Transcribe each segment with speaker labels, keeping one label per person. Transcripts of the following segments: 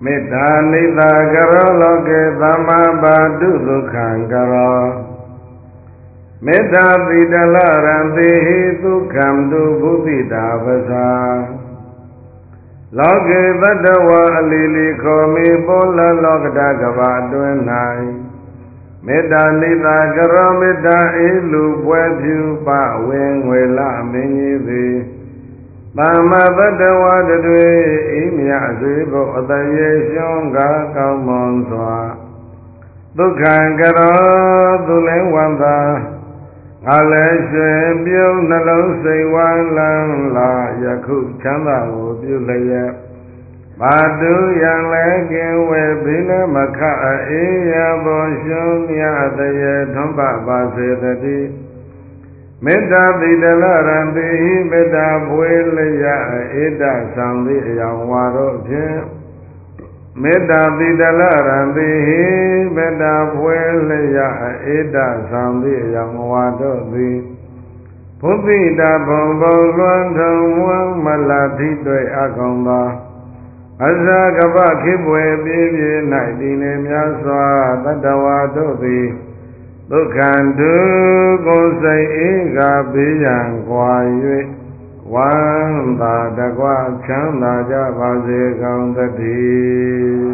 Speaker 1: မေတ္တာနိသာကရောလောကေသမ္မာပါတုဒုက္ခံကရောမေတ္တာတိတလရံတိဟိဒုက္ခံတုဘုသိတာပဇာလောကေတတ္တဝါအလီလီခောမိပေါလလောကတကဘာအတွင်း၌မေတ္တာနိသာကရောမေတ္တာအေလူပွဲဖြူပဝေငွေလမင်းကြီးသည်သမ္မာတတ္တဝါတွေဤမြတ်စွေဘုအတရေရှုံးကားကောင်းမွန်စွာဒုက္ခံကရောသူလည်းဝန္တာငါလည်းရွှင်ပြုံးနှလုံးစိတ်ဝမ်းလန်းလာယခုချမ်းသာကိုပြုလျက်ဘာတုယံလည်းကင်ဝေဘိနမခအေးရဘောရှုံးမြတ်တရေထွန်းပပါစေတည်းမေတ္တာတိတလရံတိဟိမေတ္တာပွေလျက်ဧတသံတိအယောင်ဝါတို့ဖြင့်မေတ္တာတိတလရံတိဟိမေတ္တာပွေလျက်ဧတသံတိအယောင်ဝါတို့သည်ဘုသိတာဘုံဘုံလွန်ထုံမွန်းမလတိတွေ့အကောင်သောအဇာကပခိပွေပြည့်ပြည့်၌တည်နေများစွာတတ္တဝါတို့သည်ဒုက္ခံတုကိုယ်စိတ်ဧကဘေးရန်ကွာ၍ဝမ်းသာတကွချမ်းသာကြပါစေကောင်းသတည်း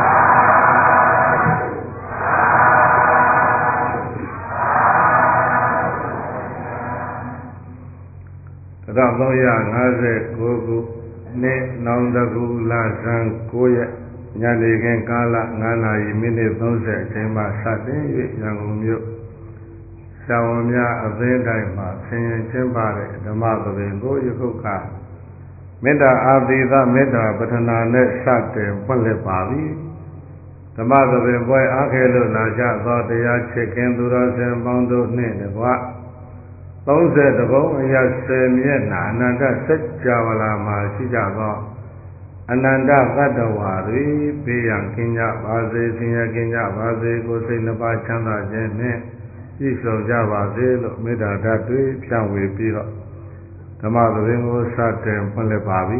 Speaker 1: 1359ခုနှစ်နောင်တကူလဆန်း9ရက်ညနေခင်းကာလ9နာရီမိနစ်30အချိန်မှစတင်၍ရန်ကုန်မြို့ဆရာဝန်များအသင်းတိုင်းမှာဆင်ရင်ကျင်းပတဲ့ဓမ္မသဘင်ကိုယခုကမေတ္တာအာသီသမေတ္တာပထနာနဲ့စတင်ဖွင့်လှစ်ပါပြီဓမ္မသဘင်ပွဲအားခဲလို့လာကြသောတရားချစ်ခင်သူတော်စင်ပေါင်းတို့နှင့်တကွ30ဘုံအရာ10မျက်နှာအနန္တစัจ java လာမှာရှိကြသောအနန္တသတ္တဝါတွေဘေးရန်ကင်းကြပါစေဆင်းရဲကင်းကြပါစေကိုယ်စိတ်နှပါချမ်းသာခြင်းနှင့်ပြည့်စုံကြပါစေလို့မေတ္တာဓာတ်တွေဖြန့်ဝေပြီးတော့ဓမ္မသဘင်ကိုစတင်ဖွင့်လှစ်ပါပြီ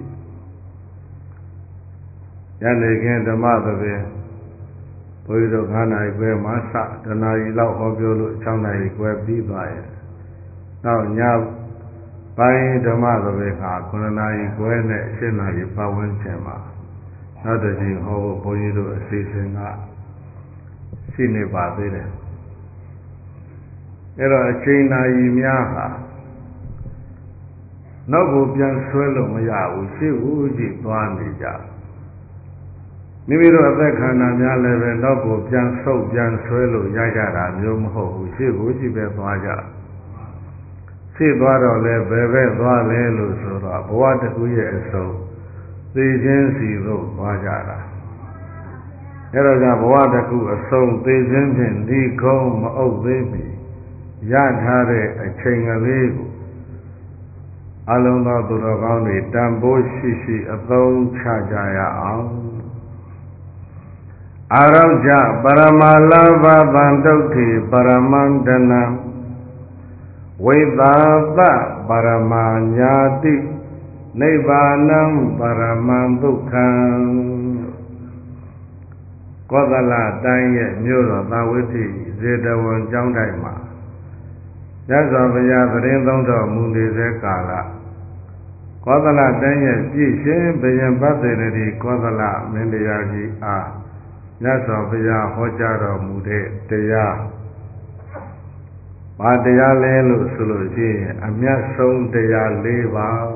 Speaker 1: ။ယနေ့ခင်းဓမ္မသဘင်ဘုရားတို့9နာရီခွဲမှစတနာရီလောက်ဟောပြောလို့6နာရီခွဲပြီးသွားရဲ့။နောက်ညပိုင်းဓမ္မသဘင်က9နာရီခွဲနဲ့10နာရီပတ်ဝန်းကျင်မှာနောက်တစ်ချိန်ဟောဖို့ဘုန်းကြီးတို့အစီအစဉ်ကရှိနေပါသေးတယ်။အဲ့တော့အချိန်နာရီများဟာနောက်ကိုပြန်ဆွဲလို့မရဘူးရှေ့ကိုကြည့်သွားနေကြမိမိတို့အသက်ခန္ဓာများလည်းပဲနောက်ကိုပြန်ဆုပ်ပြန်ဆွဲလို့ရကြတာမျိုးမဟုတ်ဘူးရှေ့ကိုကြည့်ပဲသွားကြရှေ့သွားတော့လဲဘယ်ဘက်သွားလဲလို့ဆိုတော့ဘဝတစ်ခုရဲ့အဆုံးသိခြင်းစီသို့သွားကြတာအဲ့တော့ကဘဝတစ်ခုအဆုံးသိခြင်းဖြင့်ဒီကုန်းမအုပ်သေးပြီရထားတဲ့အချိန်ကလေးကိုအလုံးသောသူတော်ကောင်းတွေတန်ဖိုးရှိရှိအသုံးချကြရအောင်အာရောကြပရမလာဘသံတုဋ္ဌိပရမန္တနံဝိသာသပရမညာတိနိဗ္ဗာနံပရမံဒုက္ခံကောသလတိုင်းရဲ့မြို့တော်သာဝတိဇေတဝန်ကျောင်းတိုင်းမှာရသော်ဘုရားသတင်းသုံးတော်မူနေတဲ့ကာလကောသလတိုင်းရဲ့ပြည့်ရှင်ဘယင်ပတ္တေတိကောသလမင်းတရားကြီးအားရသော်ဘုရားဟောကြားတော်မူတဲ့တရားဘာတရားလဲလို့ဆိုလို့ရှိရင်အမြတ်ဆုံးတရား၄ပါး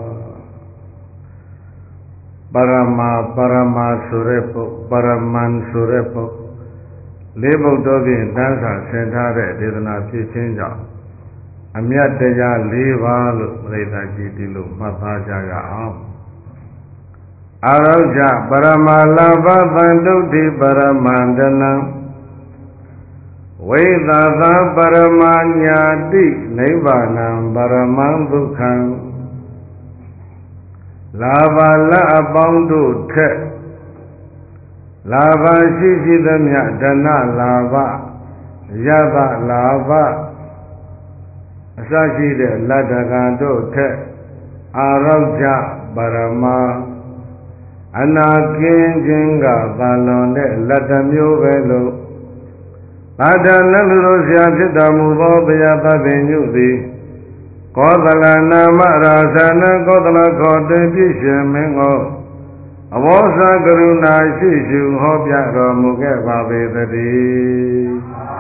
Speaker 1: ပရမဆိုတဲ့ပုဒ်ပရမန်ဆိုတဲ့ပုဒ်၄ပုဒ်တို့ဖြင့်တန်းစာဆင်ထားတဲ့ဒေသနာဖြစ်ခြင်းကြောင့်အမြတ်တရား၄ပါးလို့ပြိဿကြီးဒီလိုမှတ်သားကြရအောင်အာရောကြပရမလာဘသံတုဋ္ဌိပရမန္တနံဝိသာသပရမညာတိနိဗ္ဗာနံပရမံဒုက္ခံလာဘလအပေါင်းတို့ထက်လာဘရှိရှိသမျှဒနလာဘယသလာဘအစရှိတဲ့လတ္တကံတို့ထက်အာရောကြပရမအနာကင်းခြင်းကသာလွန်တဲ့လက်တမျိုးပဲလို့သာဓနလူတို့ဆရာဖြစ်တော်မူသောဘုရားသဗ္ဗညုသည်ကောသလနာမရာဇနကောသလခေါ်တွင်ပြည့်ရှင်မင်းကိုအဘောဇကရုဏာရှိရှုဟောပြတော်မူခဲ့ပါပေသတည်း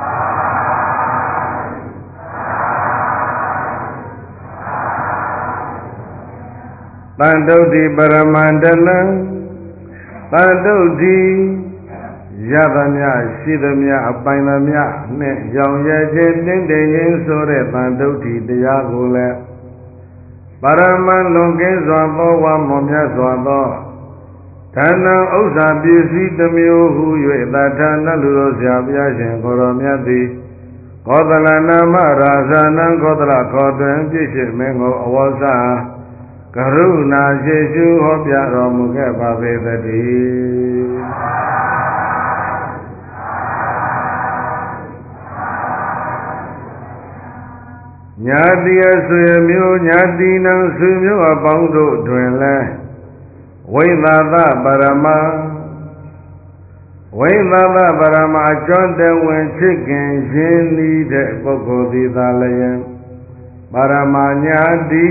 Speaker 1: တန်တုတ်တိပရမန္တလံတန်တုတ်တိရသမျှရှိသမျှအပိုင်သမျှနဲ့ရောင်ရခြင်းတင်းတည်ခြင်းဆိုတဲ့တန်တုတ်တိတရားကိုလည်းပရမန်လွန်ကင်းစွာသောဝါမောမြတ်စွာသောဌာနဥစ္စာပစ္စည်းတစ်မျိုးဟု၍တထာနလူတို့ဆရာဘုရားရှင်ကိုရောမြတ်သည်ကောသလနာမရာဇနံကောသလခေါ်တွင်ပြည့်စုံမင်းကိုအဝေါစာကရုဏာရှိရှုဟောပြတော်မူခဲ့ပါပေသတည်းညာတိအဆွေမျိုးညာတိနံဆွေမျိုးအပေါင်းတို့တွင်လဲဝိသသပရမဝိသသပရမအကျွမ်းတဝင်ချစ်ခင်ရင်းနှီးတဲ့ပုဂ္ဂိုလ်သည်သာလျင်ပရမညာတိ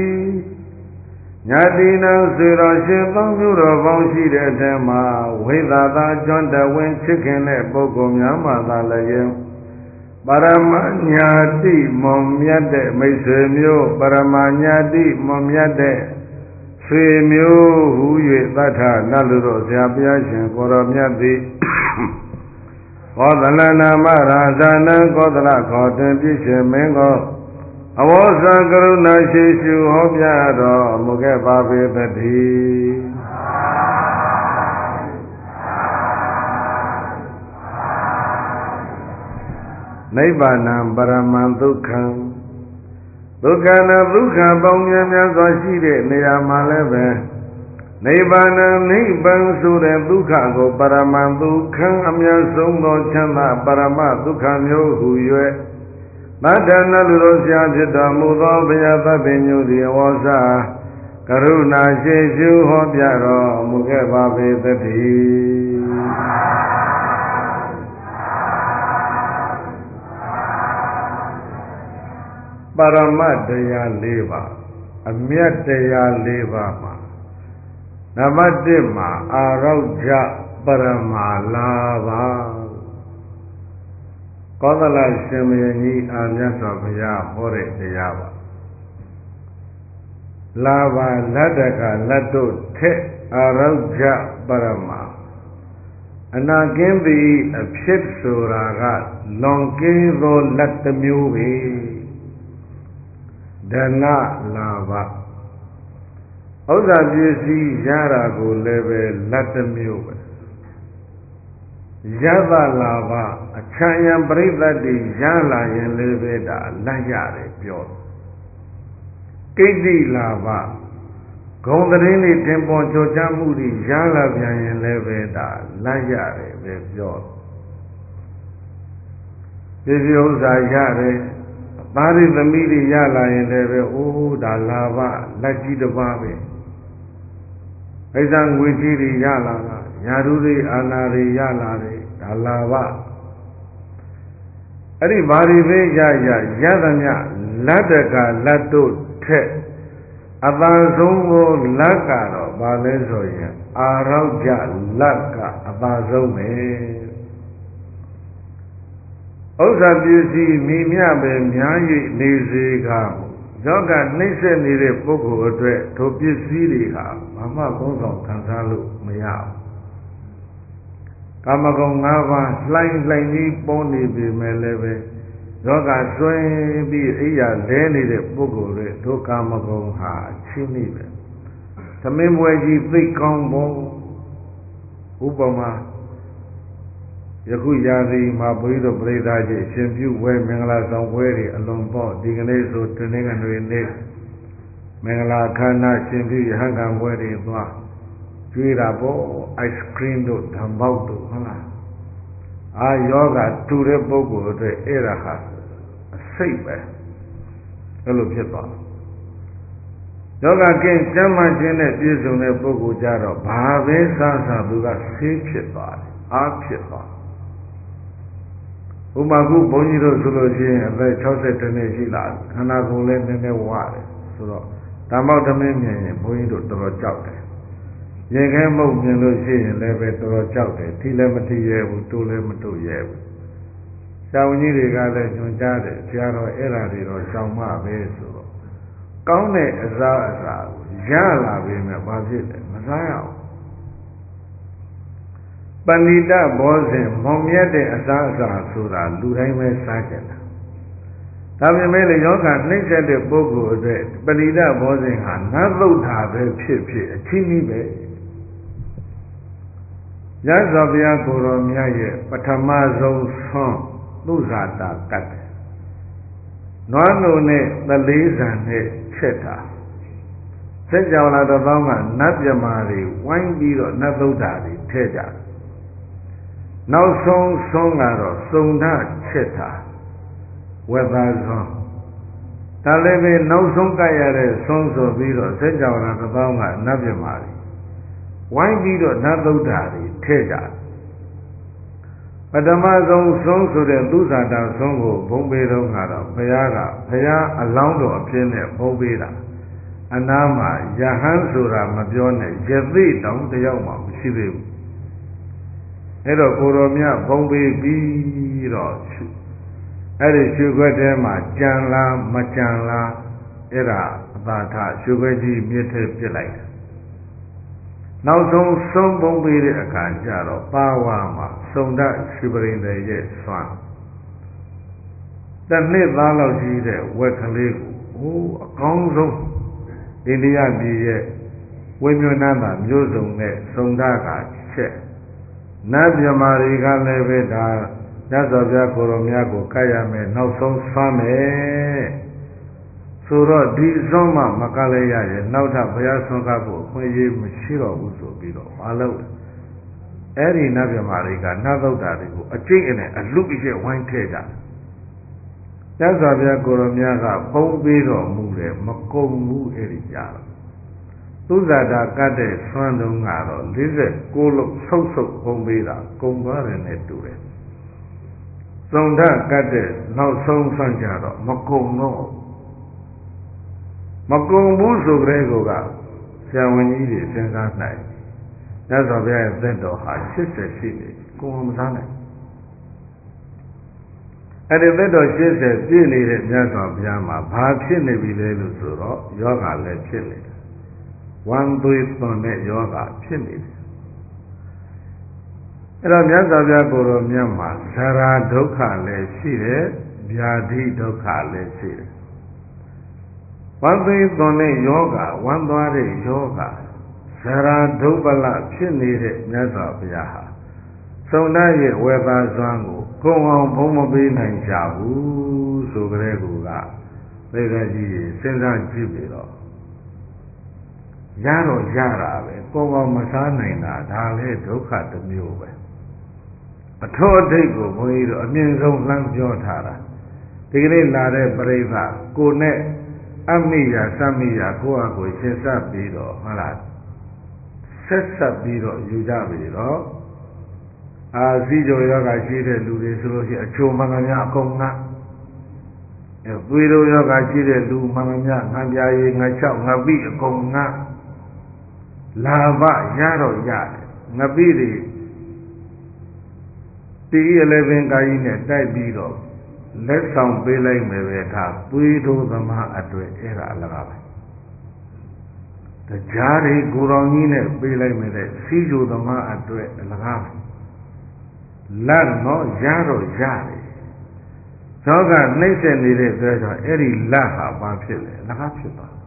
Speaker 1: ညာတိနံဆွေတော်ရှင်ပေါင်းမျိုးတော်ပေါင်းရှိတဲ့အထက်မှာဝိသသအကျွမ်းတဝင်ချစ်ခင်တဲ့ပုဂ္ဂိုလ်များမှသာလျင်ပရမညာတိမွန်မြတ်တဲ့မိတ်ဆွေမျိုးပရမညာတိမွန်မြတ်တဲ့ဆွေမျိုးဟူ၍သတ္ထနတ်လူတို့ဆရာဘုရားရှင်ကိုရောမြတ်သည်ကောသလနာမရာဇနံကောသလခေါ်တွင်ပြည့်ရှင်မင်းကိုအဝေါဇကရုဏာရှိရှုဟောပြတော်မူခဲ့ပါပေသတည်းနိဗ္ဗာန်ပရမံဒုက္ခံဒုက္ခနာဒုက္ခပေါင်းများများစွာရှိတဲ့နေရာမှာလည်းပဲနိဗ္ဗာန်နိဗ္ဗာန်ဆိုတဲ့ဒုက္ခကိုပရမံဒုက္ခံအမြတ်ဆုံးသောချမ်းသာပရမဒုက္ခမျိုးဟူ၍သတ္တနလူတို့ဆရာဖြစ်တော်မူသောဘုရားသဗ္ဗညုသည်အဝေါစာကရုဏာရှိရှုဟောပြတော်မူခဲ့ပါပေသတည်းပရမတ်တရား၄ပါးအမြတ်တရား၄ပါးမှာနံပါတ်1မှာအာရောကြပရမလာပါကောသလရှင်မင်းကြီးအာမြတ်စွာဘုရားဟောတဲ့တရားပါလာပါလက်တကလက်တို့ထက်အာရောကြပရမအနာကင်းသည်အဖြစ်ဆိုတာကလွန်ကင်းသောလက်တစ်မျိုးပဲဒနလာဘဥစ္စာပစ္စည်းရတာကိုလည်းပဲလက်တစ်မျိုးပဲယသလာဘအချမ်းရံပရိသတ်တွေရလာရင်လည်းပဲဒါလက်ရတယ်ပြောကိတ္တိလာဘဂုံသတင်းတွေတင်ပေါ်ကြွချမ်းမှုတွေရလာပြန်ရင်လည်းပဲဒါလက်ရတယ်ပဲပြောပစ္စည်းဥစ္စာရတယ်သားရသမီးတွေရလာရင်လည်းပဲအိုးဒါလာဘလက်ကြီးတစ်ပါးပဲအိဇံငွေကြီးတွေရလာတာယာရုတွေအာနာတွေရလာတယ်ဒါလာဘအဲ့ဒီဘာတွေပဲရသမျှလက်တကလက်တို့ထက်အပန်းဆုံးကိုလက်ကတော့ဘာလဲဆိုရင်အာရောက်ကြလက်ကအပန်းဆုံးပဲဥစ္စာပစ္စည်းမိမြပဲများ၍နေစေကယောဂနှိမ့်ဆက်နေတဲ့ပုဂ္ဂိုလ်အတွက်ထိုပစ္စည်းတွေဟာဘာမှသုံးဆောင်ခံစားလို့မရဘူးကာမဂုဏ်၅ပါးလှိုင်းကြီးပေါ်နေပြီမဲ့လည်းပဲယောဂဆွဲပြီးအိယာလဲနေတဲ့ပုဂ္ဂိုလ်တွေထိုကာမဂုဏ်ဟာအချင်းနေပဲသမင်းပွဲကြီးသိကောင်းပေါ်ဥပမာယခုရာသီမှာဘုရားတို့ပြိဿကြီးအရှင်ပြုဝဲမင်္ဂလာဆောင်ပွဲတွေအလွန်ပေါ့ဒီကနေ့ဆိုတနင်္ဂနွေနေ့မင်္ဂလာခန္ဓာရှင်ပြုရဟန်းကံပွဲတွေသွားကျွေးတာပေါ့ ice cream တို့ဓမ္မောက်တို့ဟုတ်လားအာယောဂတူတဲ့ပုဂ္ဂိုလ်အတွက်အဲ့ဒါဟာအစိတ်ပဲအဲ့လိုဖြစ်သွားယောဂကင်းကျမ်းမာခြင်းနဲ့ပြည့်စုံတဲ့ပုဂ္ဂိုလ်ကြတော့ဘာပဲစားစားသူကဆေးဖြစ်သွားတယ်အားဖြစ်သွားဥမာခုဘုန်းကြီးတို့ဆိုလို့ရှိရင်အသက်60နှစ်ရှိလာခန္ဓာကိုယ်လည်းနည်းနည်းဝရတယ်ဆိုတော့ဓမ္မောက်သမင်းမြင်ရင်ဘုန်းကြီးတို့တော်တော်ကြောက်တယ်ရင်ခဲမုတ်မြင်လို့ရှိရင်လည်းပဲတော်တော်ကြောက်တယ်ထိလည်းမထိရဲဘူးတိုးလည်းမတိုးရဲဘူးဆရာဝန်ကြီးတွေကလည်းညွှန်ကြားတယ်ဆရာတော်အဲ့ဓာတွေတော့ရှောင်မပဲဆိုတော့ကောင်းတဲ့အစားအစာကိုရလာပြီမဲ့ဘာဖြစ်လဲမစားရအောင်ပဏိတဘောဇဉ်မောင်မြတ်တဲ့အစားအစာဆိုတာလူတိုင်းပဲစားကြတယ်ဒါပေမဲ့လေယောဂနှိမ့်ဆက်တဲ့ပုဂ္ဂိုလ်အတွက်ပဏိတဘောဇဉ်ဟာနတ်သုဒ္ဓါပဲဖြစ်ဖြစ်အချင်းကြီးပဲရသော်ဘုရားကိုယ်တော်မြတ်ရဲ့ပထမဆုံးဆွမ်းသုဇာတာကတ်တယ်နွားနိုနဲ့သလေးဆံနဲ့ချက်တာဆက်ကြောင်လာတော့ကနတ်မြမာတွေဝိုင်းပြီးတော့နတ်သုဒ္ဓါတွေထဲကြတယ်နောက်ဆုံးဆုံးကတော့စုံဓချက်တာဝက်သားဆွမ်းဒါလည်းပဲနောက်ဆုံးကရတဲ့ဆုံးဆိုပြီးတော့ဆက်ကြောင်လာတစ်ပေါင်းကနတ်မြမာတွေဝိုင်းပြီးတော့နတ်သုဒ္ဓါတွေထဲကြတယ်ပထမဆုံးဆုံးဆိုတဲ့သုဇာတာဆုံးကိုဘုံပေးတော့ကတော့ဘုရားအလောင်းတော်အဖြစ်နဲ့ဘုံပေးတာအနားမှာယဟန်ဆိုတာမပြောနဲ့ယသိတောင်တယောက်မှမရှိသေးဘူးအဲ့တော့ကိုတော်မြတ်ဘုံပေးပြီးတော့အဲ့ဒီရွှေခွက်ထဲမှာကြံလားမကြံလားအဲ့ဒါအသာထရွှေခွက်ကြီးမြစ်ထဲပစ်လိုက်တယ်နောက်ဆုံးဆုံးဘုံပေးတဲ့အခါကျတော့ပါဝါမှာစုံဒရွှေပရိသေရဲ့ဆွမ်းတစ်နှစ်သားလောက်ကြီးတဲ့ဝက်ကလေးကိုအကောင်းဆုံးအိန္ဒိယပြည်ရဲ့ဝိမြဏတာမျိုးစုံနဲ့စုံဒကချက်နတ်မြမာတွေကလည်းပဲဒါရသော်ပြကိုယ်တော်များကိုကတ်ရမယ်နောက်ဆုံးဆွမ်းမယ်ဆိုတော့ဒီဆွမ်းမှမကလည်းရရဲ့နောက်ထပ်ဘုရားဆွမ်းကားဖို့အခွင့်အရေးမရှိတော့ဘူးဆိုပြီးတော့မလုပ်အဲ့ဒီနတ်မြမာတွေကနတ်သုဒ္ဓါတွေကိုအကျိတ်နဲ့အလူအကျက်ဝိုင်းထည့်ကြရသော်ပြကိုယ်တော်များကပုံပေးတော်မူတယ်မကုန်ဘူးအဲ့ဒီကြတော့သုဇာတာကတ်တဲ့ဆွမ်းတုံးကတော့46လုံးဆုပ်ဆုပ်ပုံပေးတာကုန်သွားတယ်နဲ့တူတယ်သုံးဓကတ်တဲ့နောက်ဆုံးဆွမ်းကြတော့မကုန်တော့မကုန်ဘူးဆိုကြတဲ့ကောကဆရာဝန်ကြီးတွေစဉ်းစားနိုင်ရသော်ဘုရားရဲ့သက်တော်ဟာ80ရှိနေကုန်မစားနိုင်အဲ့ဒီသက်တော်80ပြည့်နေတဲ့မြတ်စွာဘုရားမှာဘာဖြစ်နေပြီလဲလို့ဆိုတော့ယောဂလည်းဖြစ်နေတယ်ဝမ်းသွေးသွန်တဲ့ယောဂဖြစ်နေတယ်အဲ့တော့မြတ်စွာဘုရားကိုယ်တော်မြတ်မှာဇရာဒုက္ခလည်းရှိတယ်ဗျာဓိဒုက္ခလည်းရှိတယ်ဝမ်းသွေးသွန်တဲ့ယောဂဝမ်းသွားတဲ့ယောဂဇရာဒုပ္ပလဖြစ်နေတဲ့မြတ်စွာဘုရားဟာသုံးဓရဲ့ဝေဘာစွမ်းကိုကုံအောင်ဘုံမပေးနိုင်ကြဘူးဆိုကြတဲ့ကူကသေကကြီးစဉ်းစားကြည့်ပြီးတော့ရတော့ရတာပဲကုံအောင်မစားနိုင်တာဒါလည်းဒုက္ခတစ်မျိုးပဲအထောအထိတ်ကိုဘုန်းကြီးတို့အမြင့်ဆုံးလှမ်းပြောထားတာဒီကနေ့လာတဲ့ပြိဿကိုနဲ့အမိယာစမိယာကိုယ့်အကိုရှင်းစပ်ပြီးတော့ဟုတ်လားဆက်ဆက်ပြီးတော့ယူကြပြီတော့စီကြိုယောဂရှိတဲ့လူတွေဆိုလို့ရှိရင်အချိုမှန်သမျှအကုန်ငတ်သွေးတို့ယောဂရှိတဲ့လူမှန်သမျှငံပြာရည်ငါ၆ငပိအကုန်ငတ်လာဘရတော့ရတယ်ငပိတွေတီး11ကာကြီးနဲ့တိုက်ပြီးတော့လက်ဆောင်ပေးလိုက်မယ်ပဲဒါသွေးတို့သမားအတွက်အဲ့ဒါအလကားပဲတရားတွေကိုယ်တော်ကြီးနဲ့ပေးလိုက်မယ်တဲ့စီကြိုသမားအတွက်အလကားပဲလက်တော့ရတော့ရတယ်သောကနှိမ့်ဆက်နေတဲ့အတွက်ကြောင့်အဲ့ဒီလက်ဟာဘာဖြစ်လဲလကားဖြစ်သွား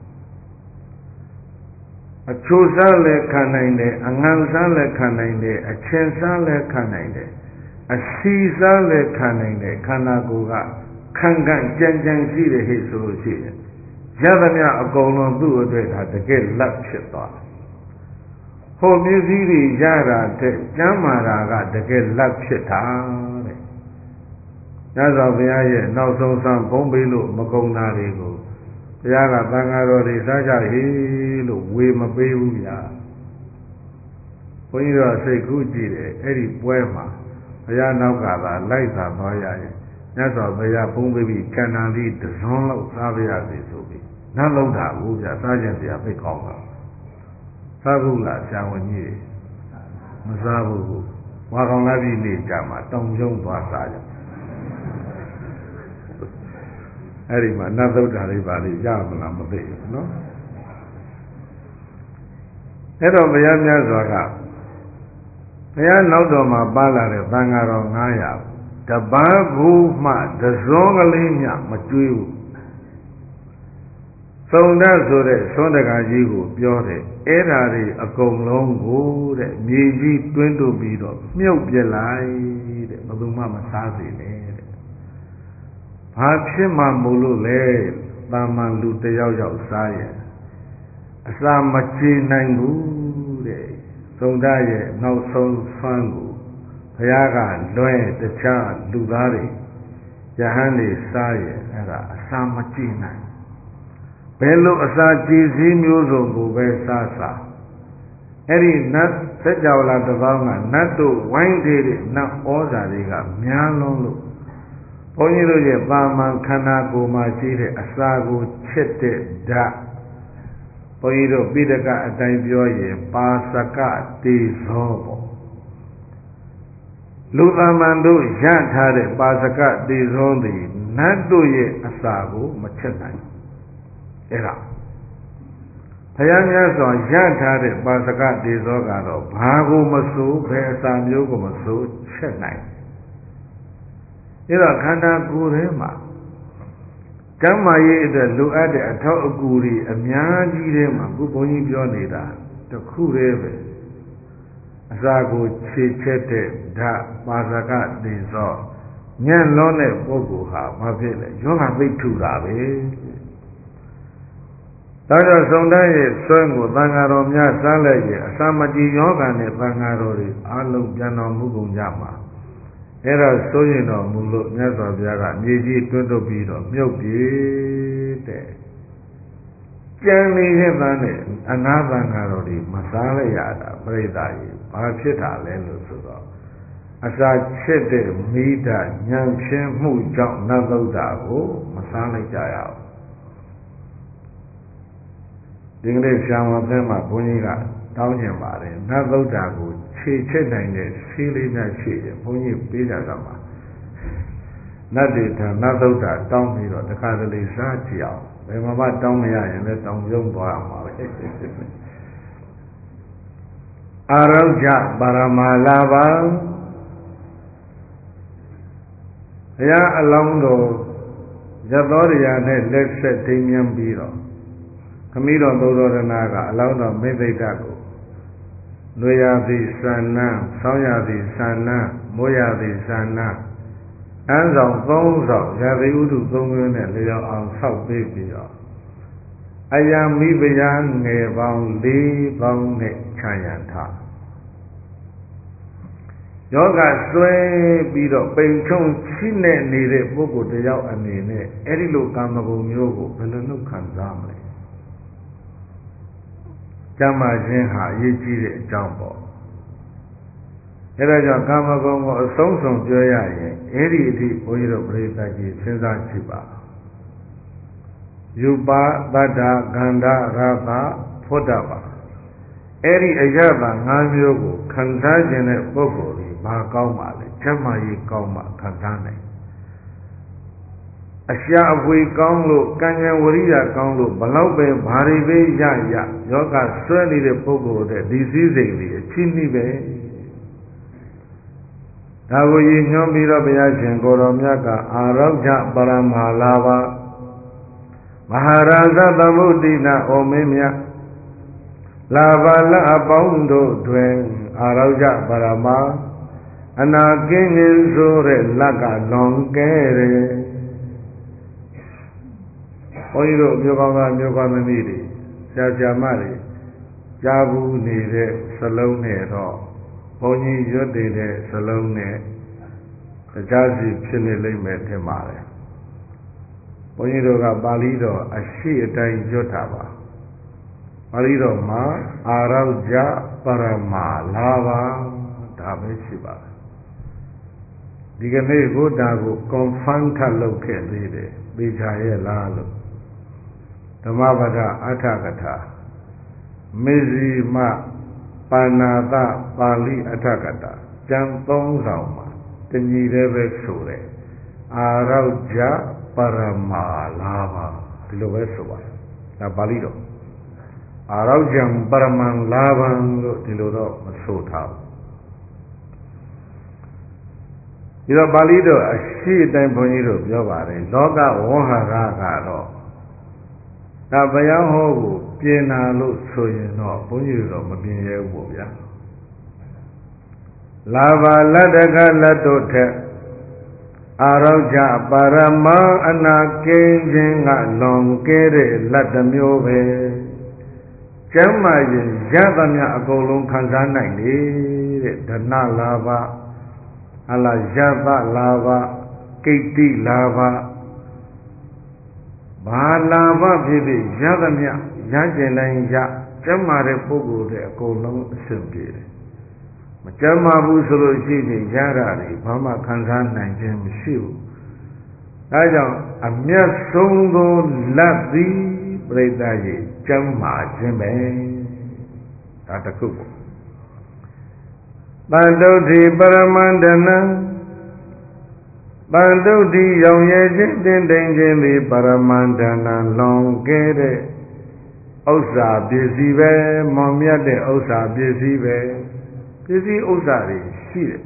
Speaker 1: အချိုစားလည်းခံနိုင်တယ်အငံစားလည်းခံနိုင်တယ်အချင်းစားလည်းခံနိုင်တယ်အစီစားလည်းခံနိုင်တယ်ခန္ဓာကိုယ်ကခံခံကြံကြံရှိတဲ့ဟိဆိုလို့ရှိရင်ရသမျှအကုန်လုံးသူ့အတွက်ဒါတကယ်လက်ဖြစ်သွားတယ်ဟိုမျက်စိတွေရတာတဲ့ကျမ်းမာတာကတကယ်လက်ဖြစ်တာတဲ့ညဇောဘုရားရဲ့နောက်ဆုံးဆံဘုံပေးလို့မကုံတာတွေကိုဘုရားကသံဃာတော်တွေစားကြဟေးလို့ဝေမပေးဘူးဗျာဘုန်းကြီးတို့စိတ်ကူးကြည့်တယ်အဲ့ဒီပွဲမှာဘုရားနောက်ကသာလိုက်သာသွားရရင်မြတ်စွာဘုရားဘုန်းပြီးခန္ဓာလေးတစွန်းလောက်စားပြရစီဆိုပြီးနတ်လုံးတာကိုဗျာစားခြင်းစရာသိကောင်းတာစားဘူးလားဆရာဝန်ကြီးမစားဘူးဝါကောင်လာပြီနေကြမှာတောင်ကျုံသွားစားကြအဲ့ဒီမှာနတ်သုဒ္ဓလေးပါလိရမလားမသိဘူးနော်အဲ့တော့ဘုရားမြတ်စွာကဘုရားနောက်တော်မှာပါလာတဲ့သံဃာတော်900တပန်းဘူးမှတစွန်းကလေးညမကျွေးဘူးသုံးတတ်ဆိုတဲ့သွန်းတကာကြီးကိုပြောတယ်အဲ့ဓာတွေအကုန်လုံးကိုတဲ့မြေကြီးတွင်းတို့ပြီးတော့မြုပ်ပြလိုက်တဲ့ဘယ်သူမှမစားစေနဲ့တဲ့ဘာဖြစ်မှမို့လို့လဲတာမန်လူတယောက်ယောက်စားရင်အစာမကြေနိုင်ဘူးတဲ့သုံးတတ်ရဲ့နောက်ဆုံးဆွမ်းကိုဘုရားကလွဲတခြားလူသားတွေယဟန်တွေစားရင်အဲ့ဒါအစာမကြေနိုင်ဘယ်လိုအစာကြည်စည်းမျိုးစုံကိုပဲစားစားအဲ့ဒီနတ်စัจ java လာတစ်ပေါင်းကနတ်တို့ဝိုင်းသေးတဲ့နတ်ဩဇာတွေကများလုံးလို့ဘုန်းကြီးတို့ရဲ့ပါမန်ခန္ဓာကိုယ်မှာရှိတဲ့အစာကိုချက်တဲ့ဓာတ်ဘုန်းကြီးတို့ပိဋကအတိုင်းပြောရင်ပါစကတေဇောပေါ့လူသမန်တို့ရထားတဲ့ပါစကတေဇောသည်နတ်တို့ရဲ့အစာကိုမချက်နိုင်အဲ့ဒါဘုရားမြတ်စွာရထားတဲ့ပါစကတေဇောကတော့ဘာကိုမဆိုဘယ်အစာမျိုးကိုမဆိုချက်နိုင်အဲ့တော့ခန္ဓာကိုယ်ထဲမှာဓမ္မရေးအတွက်လိုအပ်တဲ့အထောက်အကူတွေအများကြီးထဲမှာခုဘုန်းကြီးပြောနေတာတခုတည်းပဲအစာကိုခြေချက်တဲ့ဓာတ်ပါစကတေဇောညံ့လွန်းတဲ့ပုဂ္ဂိုလ်ဟာဘာဖြစ်လဲယောဂသိထူတာပဲဒါကြောင့်သုံးတန်းရဲ့ဆွမ်းကိုသံဃာတော်များစားလိုက်ရင်အစာမကြည်ယောဂနဲ့သံဃာတော်တွေအလုံးပြန်တော်မူကုန်ကြမှာအဲ့ဒါဆိုရင်တော်မူလို့မြတ်စွာဘုရားကမြေကြီးတွန်းထုတ်ပြီးတော့မြုပ်ပြေတဲ့ကြံနေတဲ့သားနဲ့အနာသံဃာတော်တွေမစားလိုက်ရတာပြိဿကြီးဘာဖြစ်တာလဲလို့ဆိုတော့အစာချစ်တဲ့မိဒဉာဏ်ဖြင်းမှုကြောင့်နတ်သုဒ္ဓကိုမစားလိုက်ကြရအောင်ဒီကနေ့ဆရာဝန်ထဲမှာဘုန်းကြီးကတောင်းကျင်ပါတယ်နတ်သုဒ္ဓကိုခြေချစ်နိုင်တဲ့ဆေးလေးများရှိတယ်ဘုန်းကြီးပေးကြတာမှာနတ်တွေထံနတ်သုဒ္ဓတောင်းပြီးတော့တခါတလေစားကြည့်အောင်ဘယ်မှာတောင်းမရရင်လည်းတောင်းပြုံးသွားမှာပဲအာရောဂ္ဗပါရမလာပါဘုရားအလောင်းတော်ရသောတရားနဲ့လက်ဆက်ထိမ်းမြန်းပြီးတော့ခမည်းတော်သုဒ္ဓရဏကအလောင်းတော်မိသိတကိုနွေရာသီစံနံဆောင်းရာသီစံနံမိုးရာသီစံနံအန်းဆောင်၃ဆောင်ရာသီဥတု၃မျိုးနဲ့လျော်အောင်ဆောက်ပေးပြီးတော့အယံမိဖုရားငယ်ပေါင်း၄ပေါင်းနဲ့ခြံရံထားယောဂဆွဲပြီးတော့ပိန်ချုံချိနဲ့နေတဲ့ပုဂ္ဂိုလ်တယောက်အနေနဲ့အဲ့ဒီလိုကာမဂုဏ်မျိုးကိုဘယ်လိုလုပ်ခံစားမလဲကျမ်းမာခြင်းဟာအရေးကြီးတဲ့အကြောင်းပေါ့အဲဒါကြောင့်ကာမဂုဏ်ကိုအဆုံးစွန်ပြောရရင်အဲ့ဒီအထိဘုန်းကြီးတို့ပြိဿကြီးစဉ်းစားကြည့်ပါယူပါတတ္တဂန္ဓရသဖွတ်တပါအဲ့ဒီအရသာ၅မျိုးကိုခံစားခြင်းတဲ့ပုဂ္ဂိုလ်ကြီးဘာကောင်းပါလဲကျမ်းမာရေးကောင်းမှခံစားနိုင်အရှာအဖွေကောင်းလို့ကံဉာဏ်ဝရိယကောင်းလို့ဘလောက်ပဲဘာတွေပဲရယောဂဆွဲနေတဲ့ပုဂ္ဂိုလ်တဲ့ဒီစည်းစိမ်တွေအချင်းနှိပဲဒါကိုရည်ညွှန်းပြီးတော့ဘုရားရှင်ကိုတော်မြတ်ကအာရောဂ္ဗပရမလာပါမဟာရာဇသမုဒ္ဒိနာဩမင်းမြတ်လာပါလအပေါင်းတို့တွင်အာရောဂ္ဗပရမအနာကင်းခြင်းဆိုတဲ့လက်ကလွန်ကဲတယ်ဘုန်းကြီးတို့မြို့ကောင်းသားမြို့ကောင်းသမီးတွေဆရာဆရာမတွေကြားဘူးနေတဲ့စလုံးနဲ့တော့ဘုန်းကြီးရွတ်တဲ့စလုံးနဲ့တရားစီဖြစ်နေလိမ့်မယ်ထင်ပါတယ်ဘုန်းကြီးတို့ကပါဠိတော်အရှိအတိုင်းရွတ်တာပါပါဠိတော်မှာအာရောကြပရမလာပါဒါပဲရှိပါတယ်ဒီကနေ့ကိုဒါကို confirm ထပ်လုပ်ခဲ့သေးတယ်သိချာရဲ့လားလို့ဓမ္မပဒအထကထာမေဇီမပါဏာတပါဠိအထကထာကျမ်း3ဆောင်မှာတညီတည်းပဲဆိုတယ်အာရောကြပရမလာပါဒီလိုပဲဆိုပါတယ်ဒါပါဠိတော်အာရောကြံပရမံလာဘံလို့ဒီလိုတော့မဆိုထားဘူးဒီတော့ပါဠိတော်အရှိအတိုင်းဘုန်းကြီးတို့ပြောပါတယ်လောကဝဟရကတော့ဒါဘယံဟောကိုပြင်နာလို့ဆိုရင်တော့ဘုန်းကြီးတို့မပြင်ရဘူးပေါ့ဗျာလာဘာလတ္တကလတ်တို့ထက်အာရောကြပါရမံအနာကင်းခြင်းကလွန်ကဲတဲ့လတ်တစ်မျိုးပဲကျမ်းမာရင်ရသမျှအကုန်လုံးခံစားနိုင်လေတဲ့ဒဏလာဘအလားယသလာဘကိတ္တိလာဘဘာလာဘဖြစ်ဖြစ်ရသမျှရကျင်တိုင်းရကျမ်းမာတဲ့ပုဂ္ဂိုလ်တဲ့အကုန်လုံးအဆင်ပြေတယ်မကျမ်းမာဘူးဆိုလို့ရှိရင်ရတာတွေဘာမှခံစားနိုင်ခြင်းမရှိဘူးဒါကြောင့်အမျက်ဆုံးသောလက်သည်ပြိတ္တရဲ့ကျမ်းမာခြင်းပဲဒါတစ်ခုပေါ့ပန္တုဋ္ဌိပရမန္တနံပန္တုဋ္ဌိရောင်ရဲခြင်းတင်တိမ်ခြင်းသည်ပရမန္တနံလွန်ကဲတဲ့ဥစ္စာပစ္စည်းပဲမွန်မြတ်တဲ့ဥစ္စာပစ္စည်းပဲပစ္စည်းဥစ္စာတွေရှိတယ်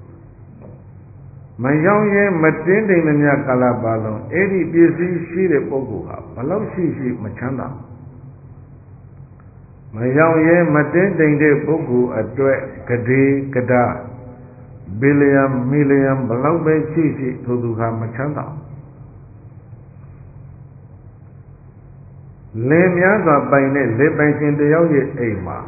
Speaker 1: မရောင်ရဲမတင်းတိမ်သမျှကာလပတ်လုံးအဲ့ဒီပစ္စည်းရှိတဲ့ပုဂ္ဂိုလ်ဟာဘလောက်ရှိမချမ်းသာမရောင်ရဲမတင်းတိမ်တဲ့ပုဂ္ဂိုလ်အတွက်ကတိကဒါဘီလီယံမီလီယံဘလောက်ပဲရှိထိုသူဟာမချမ်းသာလင်များစွာပိုင်တဲ့လေပိုင်ရှင်တယောက်ရဲ့အိမ်မှာ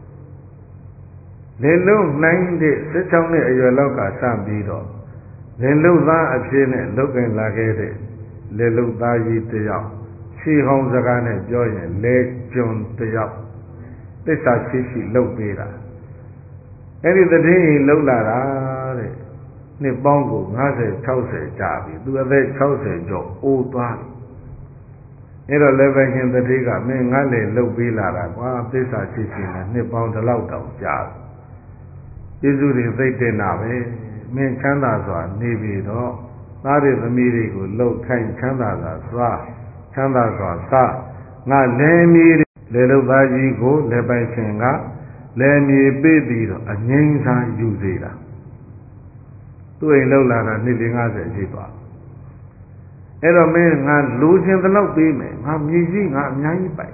Speaker 1: လေလုံးနိုင်တဲ့16နှစ်အရွယ်လောက်ကစပြီးတော့လေလုံးသားအဖြစ်နဲ့လုတ်ကင်လာခဲ့တဲ့လေလုံးသားကြီးတယောက်ရှီဟောင်းစကားနဲ့ပြောရင်လေကျွန်းတယောက်သစ္စာရှိလှုပ်ပေးတာအဲ့ဒီတည်းရင်လှုပ်လာတာတဲ့နှစ်ပေါင်းကို50 60ကြာပြီသူအသက်60ကျော်အိုးသွားအဲ့တော့လည်းပဲရှင်တတိကမင်းငါလေလှုပ်ပေးလာတာကွာသစ္စာရှိနဲ့နှစ်ပေါင်းဒီလောက်တောင်ကြာပြီကျေးဇူးတွေသိတဲ့နာပဲမင်းချမ်းသာစွာနေပြီတော့သားရသမီးတွေကိုလှုပ်ခိုင်းချမ်းသာစွာသွားချမ်းသာစွာစားငါလည်းမီလေလုသားကြီးကိုလက်ပိုင်ရှင်ကလည်းမြေပေးပြီးတော့အငိမ့်စားယူစေတာသူ့အိမ်လှုပ်လာတာနှစ်50ရှိသွားအဲ့တော့မင်းငါလူချင်းတလောက်ပေးမယ်ငါမြေကြီးငါအများကြီးပိုင်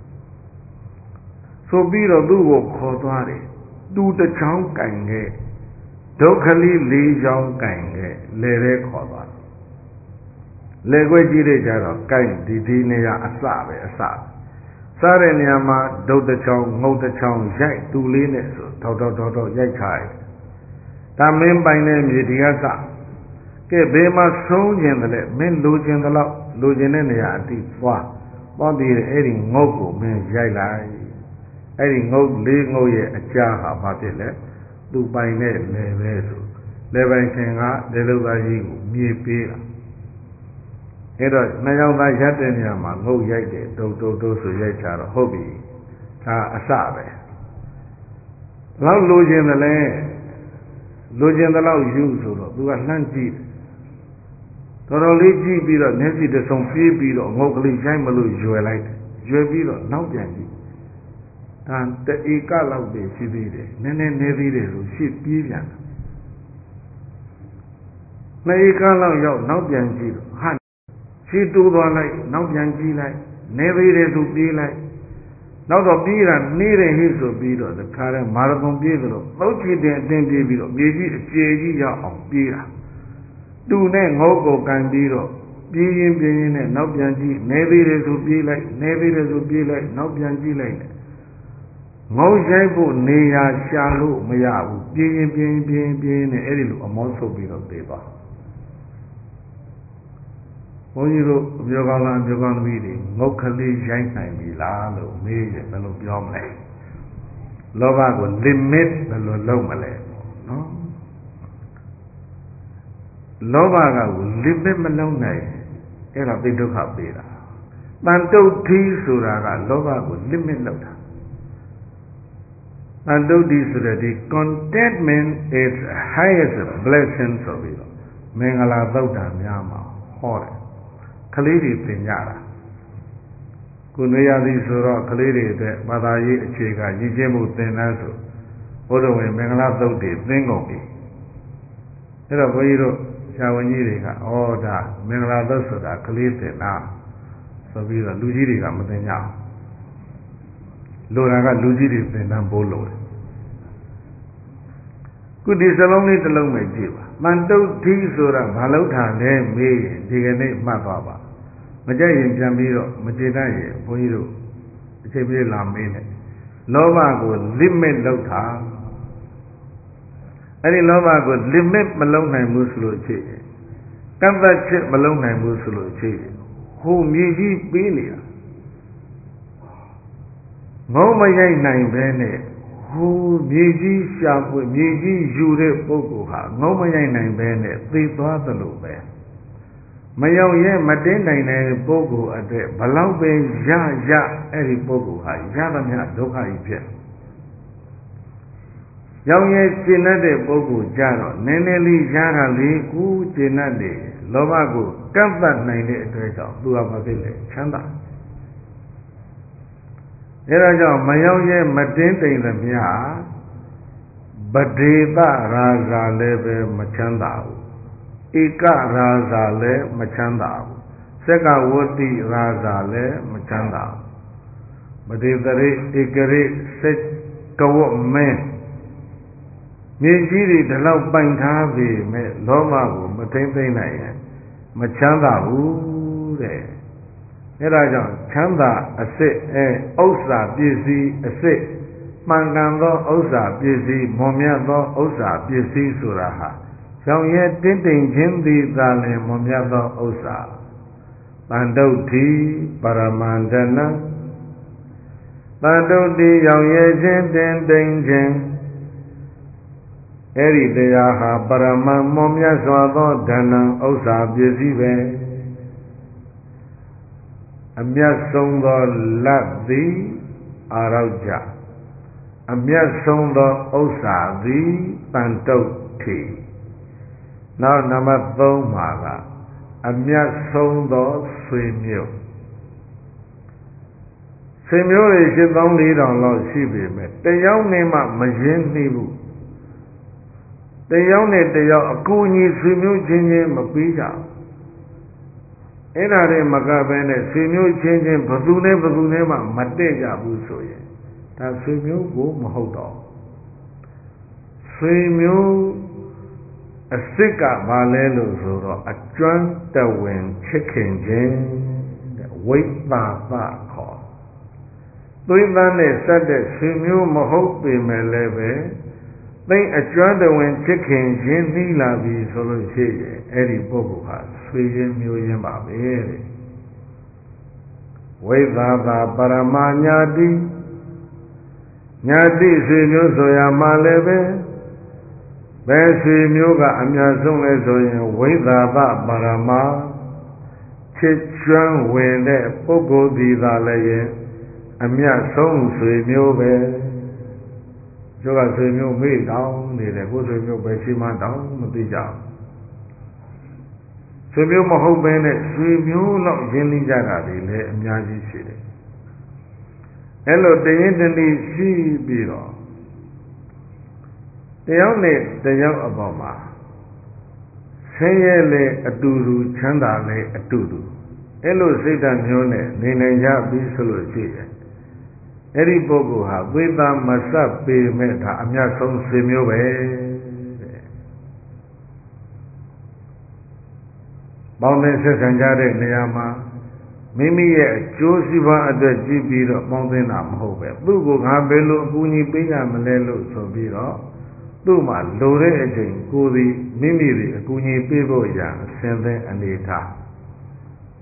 Speaker 1: ဆိုပြီးတော့သူ့ကိုခေါ်သွားတယ်သူတစ်ချောင်းကင်ခဲ့ဒုက္ခလေး4ချောင်းကင်ခဲ့လေထဲခေါ်သွားလေခွဲကြည့်တဲ့ကြတော့ကင်ဒီနေရာအစပဲအစစားတဲ့နေရာမှာဒုတ်တစ်ချောင်းငုတ်တစ်ချောင်းရိုက်တူလေးနဲ့ဆိုထောက်ရိုက်ချရတယ်ဒါမင်းပိုင်တဲ့မြေဒီကစကဲဘယ်မှာဆုံးကျင်တယ်လဲမင်းလိုချင်တဲ့လောက်လိုချင်တဲ့နေရာအတိသွားပြီးအဲ့ဒီငုတ်ကိုမင်းရိုက်လိုက်အဲ့ဒီငုတ်4ငုတ်ရဲ့အကြားဟာဘာဖြစ်လဲသူပိုင်တဲ့လေပဲဆိုလေပိုင်ရှင်ကလေလုသားကြီးကိုမြေပေးတာအဲ့တော့နှစ်ယောက်သားရက်တဲ့နေရာမှာငုတ်ရိုက်တယ်တုတ်ဆိုရိုက်ချတော့ဟုတ်ပြီဒါအစပဲလောက်လိုချင်တယ်လဲလိုချင်တဲ့လောက်ယူဆိုတော့သူကလှမ်းကြည့်တော်တော်လေးကြည့်ပြီးတော့မျက်စိတစ်စုံပြေးပြီးတော့ငုတ်ကလေးရိုက်မလို့ရွယ်လိုက်တယ်ရွယ်ပြီးတော့နောက်ပြန်ကြည့်ဒါတဧကလောက်ပဲရှိသေးတယ်နည်းနည်းနေသေးတယ်ဆိုရှေ့ပြေးပြန်တယ်2ဧကလောက်ရောက်နောက်ပြန်ကြည့်တော့ဟာရှေ့တိုးသွားလိုက်နောက်ပြန်ကြည့်လိုက်နေသေးတယ်ဆိုပြေးလိုက်နောက်တော့ပြေးတာနေတယ်ဟိဆိုပြီးတော့တခါတည်းမာရသွန်ပြေးသလိုသုတ်ချီတဲ့အတင်းပြေးပြီးတော့မြေကြီးအကျယ်ကြီးရောက်အောင်ပြေးတာသူနဲ့ငုတ်ကိုကန်ပြီးတော့ပြေးရင်နဲ့နောက်ပြန်ကြည့်နေသေးတယ်ဆိုပြေးလိုက်နေသေးတယ်ဆိုပြေးလိုက်နောက်ပြန်ကြည့်လိုက်ငုတ်ရိုက်ဖို့နေရာရှာလို့မရဘူးပြေးရင်နဲ့အဲ့ဒီလိုအမောဆုပ်ပြီးတော့ပြေးသွားဘန်းကြီးတို့အမျိုးကောင်းလားအမျိုးကောင်းသမီးတွေငုတ်ကလေးရိုက်နိုင်ပြီလားလို့မေးရင်ဘယ်လိုပြောမလဲလောဘကို limit ဘယ်လိုလုပ်မလဲနော်လောဘကကို limit မလုပ်နိုင်အဲ့ဒါသိဒုက္ခပေးတာတန်တုတ်သီးဆိုတာကလောဘကို limit လုပ်တာတန်တုတ်သီးဆိုတဲ့ဒီ contentment is highest blessing ဆိုပြီးတော့မင်္ဂလာသုတ်တံများမှာဟောတယ်ကလေးတွေသင်ကြတာခုနေရာသည်ဆိုတော့ကလေးတွေအတွက်ဘာသာရေးအခြေကရည်ကျင်းမှုသင်တန်းဆိုဘုရားဝင်မင်္ဂလာသုတ်တွေသင်ကုန်ပြီအဲ့တော့ဘုန်းကြီးတို့ဆရာဝန်ကြီးတွေကဩဒါမင်္ဂလာသုတ်ဆိုတာကလေးသင်တာဆိုပြီးတော့လူကြီးတွေကမသင်ကြဘူးလိုတာကလူကြီးတွေသင်တန်းပိုးလို့တယ်ခုဒီစလုံးလေးတစ်လုံးပဲကြည့်ပါတန်တုတ်သီးဆိုတာဘာလို့ထားလဲမေးရင်ဒီကနေ့မှတ်သွားပါမကြိုက်ရင်ပြန်ပြီးတော့မကျေနပ်ရင်ဘုန်းကြီးတို့အချိန်ပြေးလာမေးနဲ့လောဘကို limit လုပ်တာအဲ့ဒီလောဘကို limit မလုပ်နိုင်ဘူးဆိုလို့ရှိရင်ကန့်သတ်ချက်မလုပ်နိုင်ဘူးဆိုလို့ရှိရင်ဟိုမြေကြီးပေးနေတာငုံမရိုက်နိုင်ပဲနဲ့ဟိုမြေကြီးရှာဖွေမြေကြီးယူတဲ့ပုဂ္ဂိုလ်ဟာငုံမရိုက်နိုင်ပဲနဲ့သိသွားသလိုပဲမရောက်ရဲမတင်းနိုင်တဲ့ပုဂ္ဂိုလ်အတွက်ဘလောက်ပဲရအဲ့ဒီပုဂ္ဂိုလ်ဟာရသမျှဒုက္ခကြီးဖြစ်ရောက်ရဲရှင်းတဲ့ပုဂ္ဂိုလ်ကြတော့နည်းနည်းလေးရတာလေးကိုရှင်းတဲ့လောဘကိုကန့်သတ်နိုင်တဲ့အတွက်ကြောင့်သူကဘာဖြစ်လဲချမ်းသာအဲဒါကြောင့်မရောက်ရဲမတင်းတိမ်သမျှဗဒေသရာဇာလည်းပဲမချမ်းသာဘူးဧကရာဇာလည်းမချမ်းသာဘူးစက္ကဝတ္တိရာဇာလည်းမချမ်းသာဘူးဗဒေသရိဧကရိစက္ကဝတ်မင်းမြေကြီးတွေဒီလောက်ပိုင်ထားပေမဲ့လောဘကိုမထိမ့်သိမ့်နိုင်ရင်မချမ်းသာဘူးတဲ့အဲဒါကြောင့်ချမ်းသာအစစ်ဥစ္စာပစ္စည်းအစစ်မှန်ကန်သောဥစ္စာပစ္စည်းမွန်မြတ်သောဥစ္စာပစ္စည်းဆိုတာဟာရောင်ရဲတင်းတိမ်ခြင်းသည်သာလင်မွန်မြတ်သောဥစ္စာတန်တုတ်တိပရမန္တနံတန်တုတ်တိရောင်ရဲခြင်းတင်းတိမ်ခြင်းအဲ့ဒီတရားဟာပရမန်မွန်မြတ်စွာသောဓနံဥစ္စာပစ္စည်းပဲအမြတ်ဆုံးသောလတ်သည်အာရောက်ကြအမြတ်ဆုံးသောဥစ္စာသည်တန်တုတ်တိနောက်နံပါတ်3မှာကအမြတ်ဆုံးသောဆွေမျိုးဆွေမျိုးတွေ7,400လောက်ရှိပေမဲ့တယောက်နဲ့မှမရင်းနှီးဘူးတယောက်နဲ့တယောက်အကူအညီဆွေမျိုးချင်းချင်းမပေးကြဘူးအဲ့ဒါတွေမကဘဲနဲ့ဆွေမျိုးချင်းချင်းဘသူနဲ့ဘသူနဲ့မှမတည့်ကြဘူးဆိုရင်ဒါဆွေမျိုးကိုမဟုတ်တော့ဆွေမျိုးအစ်စ်ကဘာလဲလို့ဆိုတော့အကျွမ်းတဝင်ချစ်ခင်ခြင်းတဲ့ဝိပါပခေါ်သွေးသားနဲ့ဆက်တဲ့ဆွေမျိုးမဟုတ်ပေမဲ့လည်းပဲသိအကျွမ်းတဝင်ချစ်ခင်ခြင်းနှီးလာပြီဆိုလို့ရှိရင်အဲ့ဒီပုဂ္ဂိုလ်ဟာဆွေရင်းမျိုးရင်းပါပဲတဲ့ဝိသာသာပရမညာတိညာတိဆွေမျိုးဆိုရမှလည်းပဲဘယ်ဆွေမျိုးကအများဆုံးလဲဆိုရင်ဝိသာသပရမချစ်ကျွမ်းဝင်တဲ့ပုဂ္ဂိုလ်ဒီသာလည်းအမြတ်ဆုံးဆွေမျိုးပဲကျိုးကဆွေမျိုးမေ့တောင်းနေတယ်ကိုယ်ဆွေမျိုးပဲရှိမှတောင်းမသိကြဘူးဆွေမျိုးမဟုတ်ဘဲနဲ့ဆွေမျိုးလောက်ရင်းနှီးကြတာတွေလည်းအများကြီးရှိတယ်အဲ့လိုတရင်တနည်းရှိပြီးတော့တယောက်နဲ့တယောက်အပေါ်မှာဆင်းရဲလေအတူတူချမ်းသာလေအတူတူအဲ့လိုစိတ်ဓာတ်မျိုးနဲ့နေနိုင်ကြပြီဆိုလို့ရှိရင်အဲ့ဒီပုဂ္ဂိုလ်ဟာဝိသမစပ်ပေမဲ့ဒါအမြတ်ဆုံးဆွေမျိုးပဲတဲ့ပေါင်းတဲ့ဆက်ဆံကြတဲ့နေရာမှာမိမိရဲ့အကျိုးစီးပွားအတွက်ကြည့်ပြီးတော့ပေါင်းသင်းတာမဟုတ်ပဲသူ့ကိုငါဘယ်လိုအကူအညီပေးရမလဲလို့ဆိုပြီးတော့သူ့မှာလိုတဲ့အချိန်ကိုယ်ဒီမိမိတွေအကူအညီပေးဖို့ရန်အစဉ်သင်းအနေထား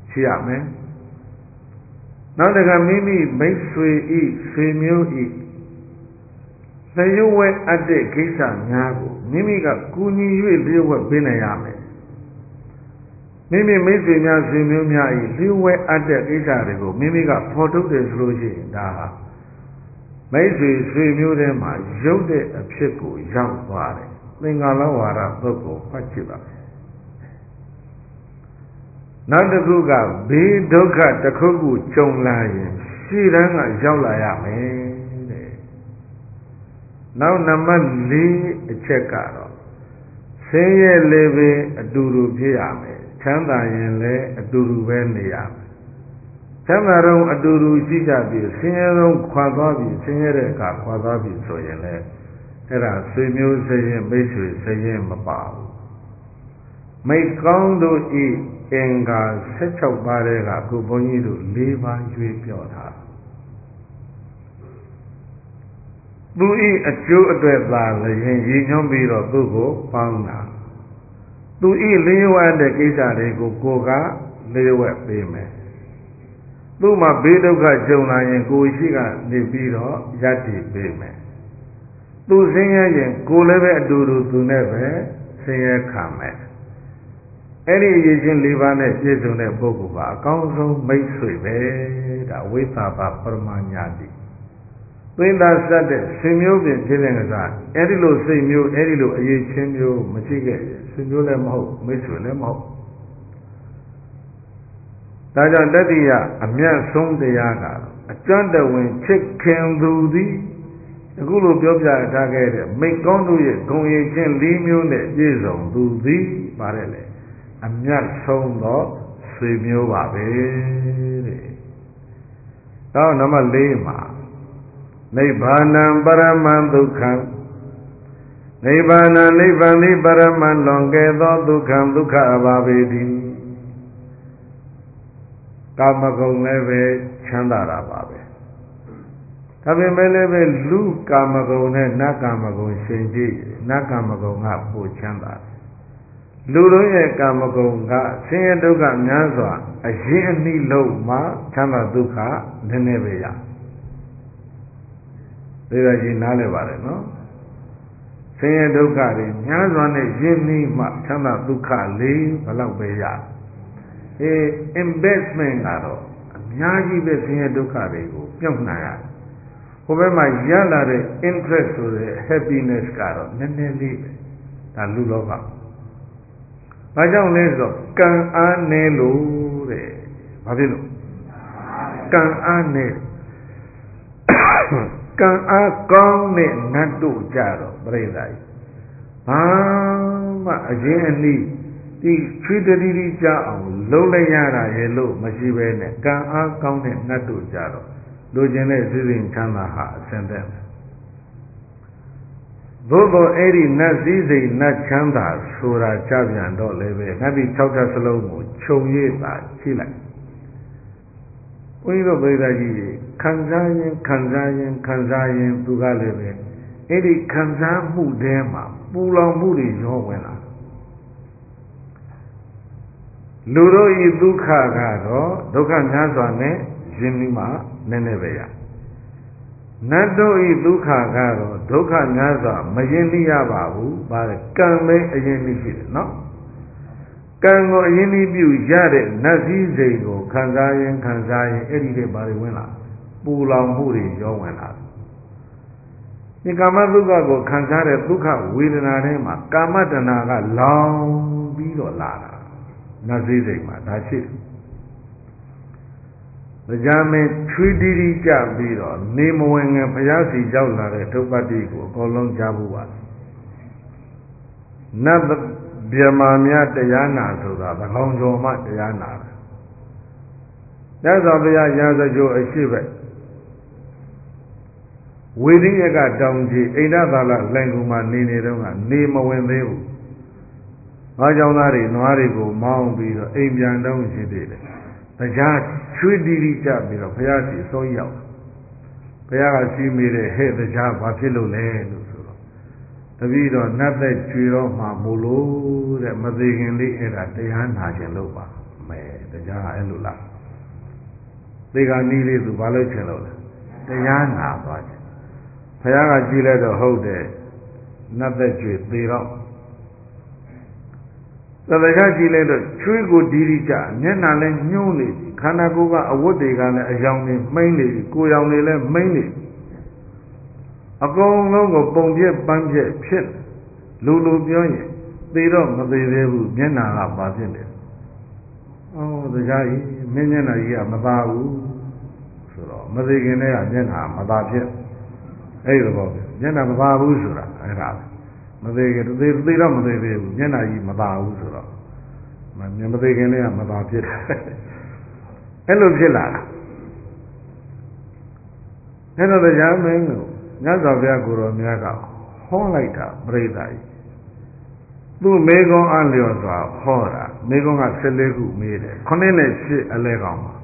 Speaker 1: ရှိရမယ်နောက်တကမိမိမိတ်ဆွေဤဆွေမျိုးဤလျှို့ဝဲအပ်တဲ့ကိစ္စများကိုမိမိကကူညီ၍လျှို့ဝဲပေးနိုင်ရမယ်မိမိမိတ်ဆွေများဆွေမျိုးများဤလျှို့ဝဲအပ်တဲ့ကိစ္စတွေကိုမိမိကဖော်ထုတ်တယ်ဆိုလို့ရှိရင်ဒါဟာမိတ်ဆွေဆွေမျိုးထဲမှာရုပ်တဲ့အဖြစ်ကိုရောက်သွားတယ်သင်္ကာလဝါဒပုဂ္ဂိုလ်ဖတ်ကြည့်ပါနောက်တစ်ခုကဘေးဒုက္ခတစ်ခုခုကြုံလာရင်ရှေ့တန်းကရောက်လာရမယ်တဲ့နောက်နံပါတ်4အချက်ကတော့ဆင်းရဲလည်းပဲအတူတူဖြစ်ရမယ်ချမ်းသာရင်လည်းအတူတူပဲနေရမယ်ချမ်းသာတော့အတူတူရှိကြပြီဆင်းရဲတော့ခွာသွားပြီဆင်းရဲတဲ့အခါခွာသွားပြီဆိုရင်လည်းအဲ့ဒါဆွေမျိုးစရင်မိတ်ဆွေစရင်မပါဘူးမိတ်ကောင်းတို့ဤအင်္ဂါ16ပါးတဲ့ကအခုဘုန်းကြီးတို့4ပါးရွေးပြောထားသူဤအကျိုးအတွက်သာလည်းရည်ညွှန်းပြီးတော့သူ့ကိုပေါင်းတာသူဤလျှို့ဝှက်တဲ့ကိစ္စတွေကိုကိုယ်ကလျှို့ဝှက်ပေးမယ်သူ့မှာဘေးဒုက္ခကြုံလာရင်ကိုယ်ရှိကနေပြီးတော့ယက်တည်ပေးမယ်သူဆင်းရဲရင်ကိုယ်လည်းပဲအတူတူသူနဲ့ပဲဆင်းရဲခံမယ်အဲ့ဒီအရေးချင်း၄ပါးနဲ့ပြည့်စုံတဲ့ပုဂ္ဂိုလ်ကအကောင်းဆုံးမိတ်ဆွေပဲဒါဝိသဘာပရမညာတိသွင်းသားစတဲ့ဆွေမျိုးပြင်ဖြစ်တဲ့ကစားအဲ့ဒီလိုစိတ်မျိုးအဲ့ဒီလိုအရေးချင်းမျိုးမရှိခဲ့ရင်ဆွေမျိုးလည်းမဟုတ်မိတ်ဆွေလည်းမဟုတ်ဒါကြောင့်တတိယအမြတ်ဆုံးတရားကအကျွမ်းတဝင်ချစ်ခင်သူသည်အခုလိုပြောပြထားခဲ့တဲ့မိတ်ကောင်းတို့ရဲ့ဂုဏ်ရည်ချင်း၄မျိုးနဲ့ပြည့်စုံသူသည်ပါတယ်လေအမြတ်ဆုံးသောဆွေမျိုးပါပဲတဲ့။နောက်နံပါတ်4မှာနိဗ္ဗာနံပရမံဒုက္ခံနိဗ္ဗာနံနိဗ္ဗာန်သည်ပရမံလွန်ကဲသောဒုက္ခံဒုက္ခအဘာပေတိကာမဂုဏ်လည်းပဲချမ်းသာတာပါပဲ။ဒါပေမဲ့လည်းပဲလူကာမဂုဏ်နဲ့နတ်ကာမဂုဏ်ရှင်ကြည့်နတ်ကာမဂုဏ်ကပိုချမ်းသာတယ်လူတို့ရဲ့ကာမဂုဏ်ကဆင်းရဲဒုက္ခများစွာအရင်အနှီးလုံးမှာချမ်းသာဒုက္ခနည်းနည်းပဲရဒါကြည့်နားလည်ပါတယ်နော်ဆင်းရဲဒုက္ခတွေများစွာနဲ့ရင်းနှီးမှချမ်းသာဒုက္ခလေးဘယ်လောက်ပဲရinvestment ကတော့အများကြီးပဲဆင်းရဲဒုက္ခတွေကိုပြုတ်နိုင်ရတယ်ဟိုဘက်မှာရလာတဲ့ interest ဆိုတဲ့ happiness ကတော့နည်းနည်းလေးပဲဒါလူလောကဘာကြောင့်လဲဆိုတော့ကံအားနည်းလို့တဲ့ဘာဖြစ်လို့ကံအားနည်းကံအားကောင်းတဲ့နတ်တို့ကြတော့ပြိဿကြီးဘာမှအရင်အနည်းဒီချွေးတတိတိကြအောင်လုံးလိုက်ရတာရဲ့လို့မရှိပဲနဲ့ကံအားကောင်းတဲ့နတ်တို့ကြတော့လိုချင်တဲ့စိစိမ်ချမ်းသာဟာအစင်တဲ့သို့သောအဲ့ဒီနတ်စည်းစိမ်နတ်ချမ်းသာဆိုတာကြပြန်တော့လည်းပဲနတ်ဒီ6ဓာတ်စလုံးကိုခြုံရည်သာရှိလိုက်ဘုန်းကြီးတို့ဗိဓာကြီးခံစားရင်သူကလည်းပဲအဲ့ဒီခံစားမှုထဲမှာပူလောင်မှုတွေရောဝင်လာလူတို့ဤဒုက္ခကတော့ဒုက္ခများစွာနဲ့ရင်းနှီးမှနည်းနည်းပဲရနတ်တို့ဤဒုက္ခကတော့ဒုက္ခများစွာမရင်းနှီးရပါဘူး။ဘာလဲကံပဲအရင်နှီးရှိတယ်နော်။ကံကိုအရင်နှီးပြုရတဲ့နတ်စည်းစိမ်ကိုခံစားရင်အဲ့ဒီတဲ့ဘာတွေဝင်လာပူလောင်မှုတွေရောဝင်လာဒီကာမဒုက္ခကိုခံစားတဲ့ဒုက္ခဝေဒနာထဲမှာကာမတဏှာကလောင်ပြီးတော့လာတာနတ်စည်းစိမ်မှာဒါရှိတယ်တရားမင်းချွေးတီးတီးကြပြီးတော့နေမဝင်ငယ်ဘုရားစီရောက်လာတဲ့ဒုပ္ပတိကိုအကုန်လုံးကြားဖို့ပါနတ်ဗျမာများတရားနာဆိုတာသကောင်ကျော်မှတရားနာတယ်မြတ်စွာဘုရားရာဇဂိုအရှိပဲဝေဒိယကတောင်ကြီးအိန္ဒသာလလိုင်ကူမှာနေတော့ကနေမဝင်သေးဘူးငါးကြောင့်သားတွေနွားတွေကိုမောင်းပြီးတော့အိမ်ပြန်တော့ရှိသေးတယ်တရားချွေးတီးတီးကြပြီးတော့ဘုရားစီစောရောက်ဘုရားကစီးမိတဲ့ဟဲ့တရားဘာဖြစ်လို့လဲလို့ဆိုတော့တပည့်တော်နတ်သက်ကျွေတော့မှမို့လို့တဲ့မသေးခင်လေးအဲ့ဒါတရားနာခြင်းလို့ပါမဲတရားအဲ့လိုလားဒီကနီးလေးသူဘာလို့ချင်လို့လဲတရားနာသွားချင်ဘုရားကကြည့်လိုက်တော့ဟုတ်တယ်နတ်သက်ကျွေသေတော့သတ္တကကြည့်လိုက်တော့ချွေးကိုဒီဒီကြမျက်နှာလည်းညှိုးနေခန္ဓာကိုယ်ကအဝတ်တွေကလည်းအယောင်တွေမှိမ့်နေကိုယ်ယောင်တွေလည်းမှိမ့်နေအကုန်လုံးကိုပုံပြက်ပန်းပြက်ဖြစ်လူပြောရင်သေတော့မသေးသေးဘူးမျက်နှာကပါဖြစ်တယ်။အော်တရားကြီးမင်းမျက်နှာကြီးကမသာဘူးဆိုတော့မသေးခင်တည်းကမျက်နှာမသာဖြစ်အဲ့ဒီတော့မျက်နှာမသာဘူးဆိုတာအဲ့ဒါမသေးခင်သေတော့မသေးသေးဘူးမျက်နှာကြီးမသာဘူးဆိုတော့မသေးခင်တည်းကမသာဖြစ်တယ်အဲ့လိုဖြစ်လာတာအဲ့တော့တရားမင်းကိုမြတ်စွာဘုရားကိုယ်တော်မြတ်ကဟောလိုက်တာပြိဿကြီးသူ့မေကုံအလျော်စွာဟောတာမေကုံက14ခုမေးတယ်9နဲ့10အလဲကောင်မှာ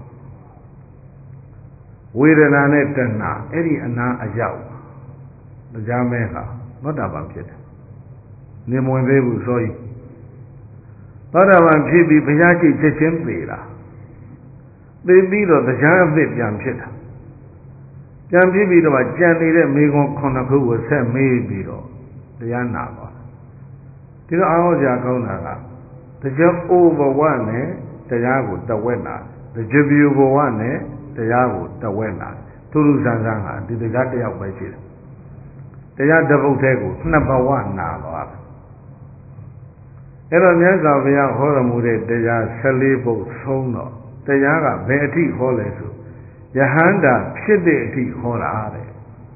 Speaker 1: ဝေဒနာနဲ့တဏှာအဲ့ဒီအနာအရောက်တရားမင်းဟာသောတာပန်ဖြစ်တယ်နေမဝင်သေးဘူးဆိုရင်သောတာပန်ဖြစ်ပြီးဘုရားကြည့်ချက်ချင်းပေတာသိပြီးတော့တရားအသစ်ပြန်ဖြစ်တာပြန်ဖြစ်ပြီးတော့ကြံနေတဲ့မေကုံ9ခုကိုဆက်မေးပြီးတော့တရားနာပါဒီတော့အားဟောကြကောင်းတာကတရားအိုးဘဝနဲ့တရားကိုတဝက်နာတရားပြူဘဝနဲ့တရားကိုတဝက်နာသူလူဆန်းဆန်းဟာဒီတရားတယောက်ပဲရှိတယ်တရားတစ်ပုဒ်တည်းကို2ဘဝနာသွားတယ်အဲ့တော့မြတ်စွာဘုရားဟောတော်မူတဲ့တရား14ပုဒ်ဆုံးတော့တရားကဘယ်အထိဟောလဲဆိုယဟန္တာဖြစ်တဲ့အထိဟောတာတဲ့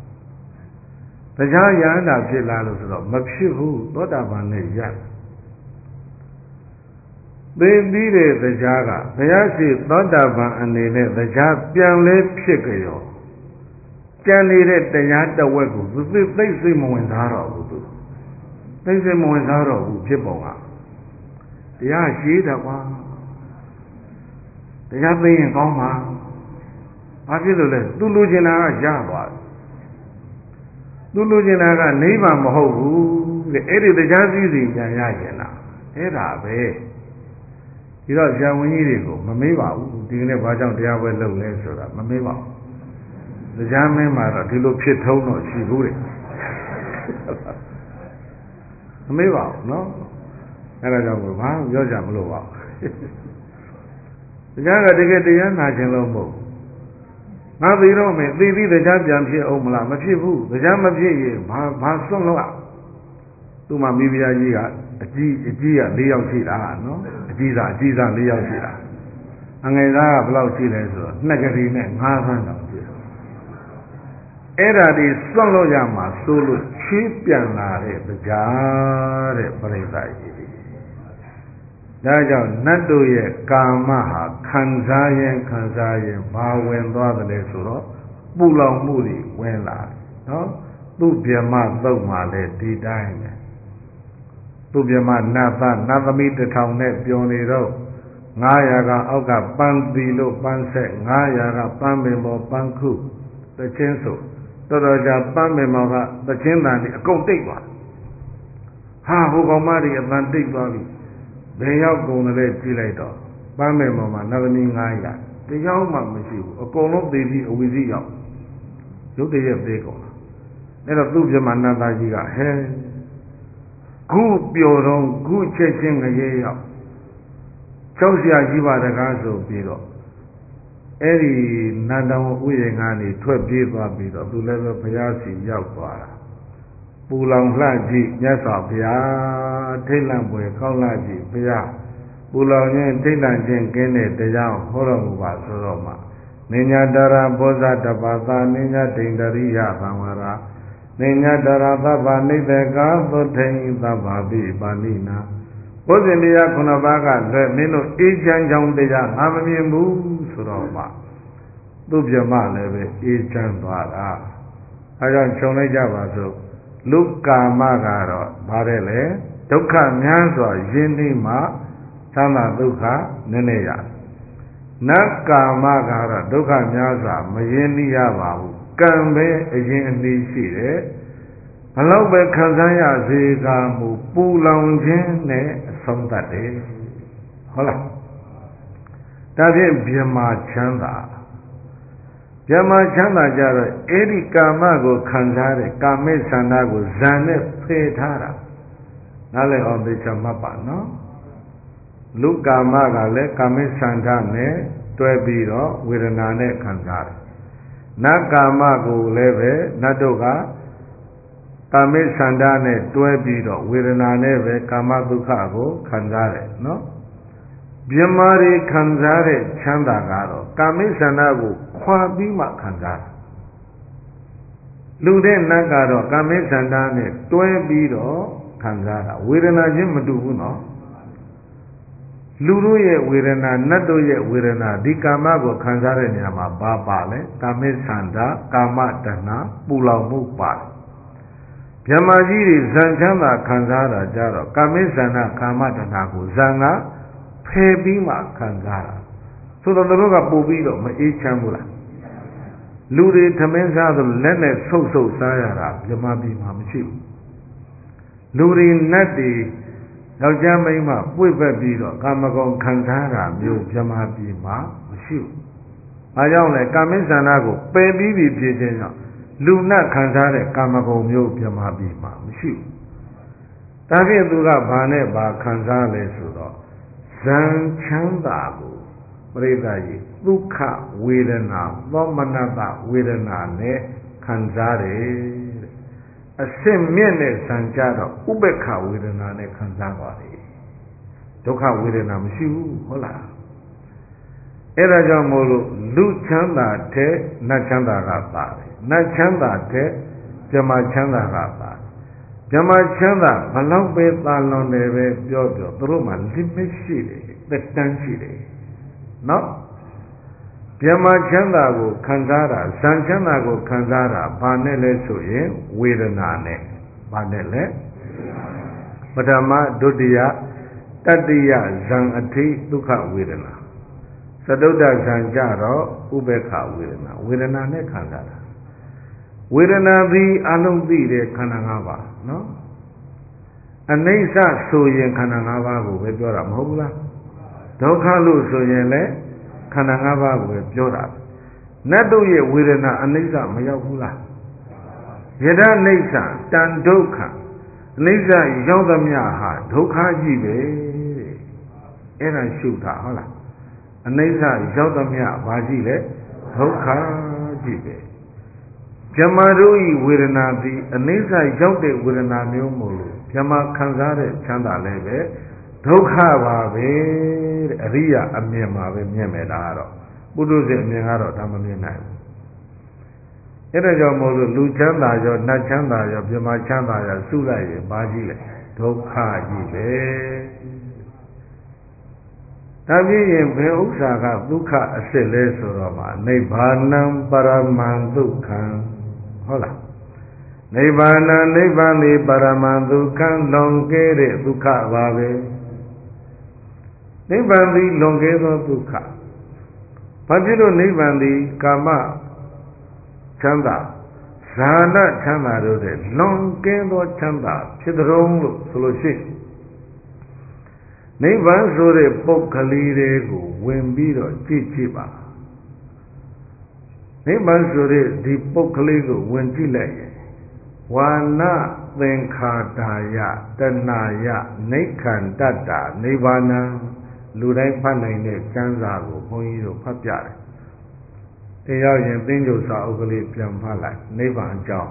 Speaker 1: တရားယဟန္တာဖြစ်လာလို့ဆိုတော့မဖြစ်ဘူးသောတာပန်နဲ့ရပ်သိပြီးတဲ့တရားကဘုရားရှိသောတာပန်အနေနဲ့တရားပြန်လဲဖြစ်ကြရောကြံနေတဲ့တရားတဝက်ကိုသူသိစိတ်မဝင်စားတော့ဘူးသူသိစိတ်မဝင်စားတော့ဘူးဖြစ်ပုံကတရားရှိတယ်ကွာတရားသိရင်ကောင်းပါဘာဖြစ်လို့လဲသူလူကျင်တာကရသွားတယ်သူလူကျင်တာကနိဗ္ဗာန်မဟုတ်ဘူးတဲ့အဲ့ဒီတရားစည်းစိမ်ပြန်ရကျင်တာအဲ့ဒါပဲဒီတော့ဆရာဝန်ကြီးတွေကိုမမေးပါဘူးဒီကနေ့ဘာကြောင့်တရားပွဲလုပ်လဲဆိုတာမမေးပါဘူးတရားမင်းမှာတော့ဒီလိုဖြစ်ထုံးတော့ရှိဘူးတဲ့မမေးပါဘူးနော်အဲ့ဒါကြောင့်ဘာပြောကြမလို့ပါဘူးတရားကတကယ်တရားနာခြင်းလို့မဟုတ်ငါသိတော့မယ်သိပြီးတရားပြန်ဖြစ်အောင်မလားမဖြစ်ဘူးတရားမဖြစ်ရင်ဘာစွန့်လို့သူ့မှာမိဖုရားကြီးကအကြီးက4ယောက်ရှိတာနော်အကြီးစား4ယောက်ရှိတာအငယ်သားကဘယ်လောက်ရှိလဲဆိုတော့2ကလေးနဲ့5သန်းတောင်ရှိတယ်အဲ့ဒါဒီစွန့်လို့ရမှာဆိုလို့ချီးပြန်လာတဲ့တရားတဲ့ပြိဿကြီးဒါကြောင့်နတ်တို့ရဲ့ကာမဟာခံစားရင်ဘာဝင်သွားတယ်လဲဆိုတော့ပူလောင်မှုတွေဝင်လာတယ်နော်သူ့ဗြဟ္မသုတ်မှာလည်းဒီတိုင်းပဲသူ့ဗြဟ္မနတ်သမီး1000နဲ့ပြောနေတော့900ကအောက်ကပန်းသီလို့ပန်းဆက်900ကပန်းပင်ပေါ်ပန်းခုတချင်းဆိုတော်ကြာပန်းပင်ပေါ်ကတချင်းတန်ဒီအကုန်တိတ်သွားဟာဟိုကောင်မတွေအတန်တိတ်သွားပြီဘယ်ရောက်ကုန်တယ်ကြည့်လိုက်တော့ပန်းမယ်ပေါ်မှာနတ်သမီး900တယောက်မှမရှိဘူးအကုန်လုံးသေပြီးအဝီစီရောက်ရုပ်တရက်သေးကုန်တာအဲ့တော့သူ့ပြမနတ်သားကြီးကဟဲခုပျော်တော့ခုချက်ချင်းငရဲရောက်ကြောက်စရာကြီးပါတကားဆိုပြီးတော့အဲ့ဒီနတ်တော်ဥယျာဉ်ကနေထွက်ပြေးသွားပြီးတော့သူလည်းပဲဘုရားစီရောက်သွားတာပူလောင်လှကြည့်မြတ်စွာဘုရားထိတ်လန့်ပွေကောင်းလှကြည့်ဘုရားပူလောင်ခြင်းထိတ်လန့်ခြင်းကင်းတဲ့တရားဟောတော်မူပါဆိုတော့မှနိညာတရာဘောဇတပါသာနိညာဒိန္ဒရိယသံဝရာနိညာတရာသဗ္ဗနိတ္တကာသုထိန်သဗ္ဗပိပါဏိနာဘုဇင်တရား9ပါးကလည်းမင်းတို့အေးချမ်းကြောင်းတရားငါမမြင်ဘူးဆိုတော့မှသူ့ပြမလည်းပဲအေးချမ်းသွားတာအဲကြောင့်ခြုံလိုက်ကြပါစို့လူကာမကတော့ဗါတဲ့လေဒုက္ခများစွာယဉ်နေမှသံသာဒုက္ခနည်းနည်းရနတ်ကာမကတော့ဒုက္ခများစွာမယဉ်နေရပါဘူးကံပဲအရင်အနည်းရှိတယ်ဘလောက်ပဲခံစားရစေကမူပူလောင်ခြင်းနဲ့အဆုံးသတ်တယ်ဟုတ်လားဒါဖြင့်ဗြဟ္မာချမ်းသာဗြဟ္မာချမ်းသာကြတော့အဲ့ဒီကာမကိုခံစားတဲ့ကာမိဆန္ဒကိုဇန်နဲ့ဖယ်ထားတာနားလည်အောင်သိချင်မှတ်ပါနော်လူကာမကလည်းကာမိဆန္ဒနဲ့တွဲပြီးတော့ဝေဒနာနဲ့ခံစားတယ်နတ်ကာမကိုလည်းပဲနတ်တို့ကကာမိဆန္ဒနဲ့တွဲပြီးတော့ဝေဒနာနဲ့ပဲကာမဒုက္ခကိုခံစားတယ်နော်ဗြဟ္မာတွေခံစားတဲ့ချမ်းသာကတော့ကာမိဆန္ဒကိုခွာပြီးမှခံစားတယ်လူတဲ့နတ်ကတော့ကာမိဆန္ဒနဲ့တွဲပြီးတော့ခံစားတာဝေဒနာချင်းမတူဘူးနော်လူတို့ရဲ့ဝေဒနာနတ်တို့ရဲ့ဝေဒနာဒီကာမကိုခံစားတဲ့နေရာမှာဘာပါလဲကာမိဆန္ဒကာမတဏှာပူလောင်မှုပါတယ်ဗြဟ္မာကြီးတွေဇန်ချမ်းသာခံစားတာကြတော့ကာမိဆန္ဒကာမတဏှာကိုဇန်ကဖယ်ပြီးမှခံစားတာဆိုတော့တို့ကပို့ပြီးတော့မအေးချမ်းဘူးလားလူတွေသမင်းစားသလိုလက်နဲ့ဆုပ်ဆုပ်စားရတာဗြဟ္မာပြည်မှာမရှိဘူးလူတွေနတ်တွေယောက်ျားမိန်းမပွေ့ပတ်ပြီးတော့ကာမဂုဏ်ခံစားတာမျိုးဗြဟ္မာပြည်မှာမရှိဘူး။ဘာကြောင့်လဲကာမိဆန္ဒကိုပယ်ပြီးပြီဖြစ်ခြင်းကြောင့်လူနတ်ခံစားတဲ့ကာမဂုဏ်မျိုးဗြဟ္မာပြည်မှာမရှိဘူး။ဒါဖြင့်သူကဘာနဲ့ဘာခံစားလဲဆိုတော့ဇန်ချမ်းသာကိုပရိသတ်ကြီးဒုက္ခဝေဒနာသောမနတဝေဒနာနဲ့ခံစားတယ်အစစ်မြင့်တဲ့ဇန်ကြတော့ဥပ္ပခဝေဒနာနဲ့ခံစားပါတယ်ဒုက္ခဝေဒနာမရှိဘူးဟုတ်လားအဲ့ဒါကြောင့်မို့လို့လူချမ်းသာတဲ့နတ်ချမ်းသာကပါတယ်နတ်ချမ်းသာတဲ့ဗြဟ္မာချမ်းသာကပါတယ်ဗြဟ္မာချမ်းသာဘလောက်ပဲသာလွန်တယ်ပဲပြောသူတို့မှ limit ရှိတယ်သက်တမ်းရှိတယ်နော်ဗြဟ္မာချမ်းသာကိုခံစားတာဇန်ချမ်းသာကိုခံစားတာဘာနဲ့လဲဆိုရင်ဝေဒနာနဲ့ဘာနဲ့လဲပထမဒုတိယတတိယဇန်အထိဒုက္ခဝေဒနာသတုတ္တဇန်ကြတော့ဥပေက္ခဝေဒနာဝေဒနာနဲ့ခံစားတာဝေဒနာသည်အလုံးသိတဲ့ခန္ဓာ၅ပါးနော်အနိစ္စဆိုရင်ခန္ဓာ၅ပါးကိုပဲပြောတာမဟုတ်ဘူးလားဒုက္ခလို့ဆိုရင်လည်းခန္ဓာ၅ပါးကိုပဲပြောတာနတ်တို့ရဲ့ဝေဒနာအနိစ္စမရောက်ဘူးလားယဒနိစ္စတန်ဒုက္ခအနိစ္စရောက်သမျှဟာဒုက္ခကြီးပဲတဲ့အဲ့ဒါရှုတာဟုတ်လားအနိစ္စရောက်သမျှဘာကြီးလဲဒုက္ခကြီးပဲဗြဟ္မာတို့ဤဝေဒနာသည်အနိစ္စရောက်တဲ့ဝေဒနာမျိုးမို့လို့ဗြဟ္မာခံစားတဲ့ချမ်းသာလည်းပဲဒုက္ခပါပဲတဲ့အရိယာအမြင်မှာပဲမြင်မယ်လားတော့ပုထုဇဉ်အမြင်ကတော့ဒါမမြင်နိုင်ဘူးအဲ့ဒါကြောင့်မို့လို့လူချမ်းသာရောနတ်ချမ်းသာရောဗြဟ္မာချမ်းသာရောစုလိုက်ရင်ဘာကြီးလဲဒုက္ခကြီးပဲဒါပြည့်ရင်ဘယ်ဥစ္စာကဒုက္ခအစစ်လဲဆိုတော့မှနိဗ္ဗာနံပရမံဒုက္ခံဟုတ်လားနိဗ္ဗာန်နိဗ္ဗာန်ဒီပရမံဒုက္ခံလွန်ကဲတဲ့ဒုက္ခပါပဲနိဗ္ဗာန်သည်လွန်ကဲသောဒုက္ခဘာဖြစ်လို့နိဗ္ဗာန်သည်ကာမချမ်းသာဇာနာချမ်းသာတို့တဲ့လွန်ကဲသောချမ်းသာဖြစ်တော်လို့ဆိုလို့ရှိနိဗ္ဗာန်ဆိုတဲ့ပုဂ္ဂလိတွေကိုဝင်ပြီးတော့ကြည့်ကြည့်ပါနိဗ္ဗာန်ဆိုတဲ့ဒီပုဂ္ဂလိကိုဝင်ကြည့်လိုက်ရင်ဝါနသင်္ခါတာယတဏယနိခန္တတ္တနိဗ္ဗာနံလူတိုင်းဖတ်နိုင်တဲ့ကျမ်းစာကိုဘုန်းကြီးတို့ဖတ်ပြတယ်တရားရင်သင်္ကြန်စာအုပ်ကလေးပြန်ဖတ်လိုက်နိဗ္ဗာန်အကြောင်း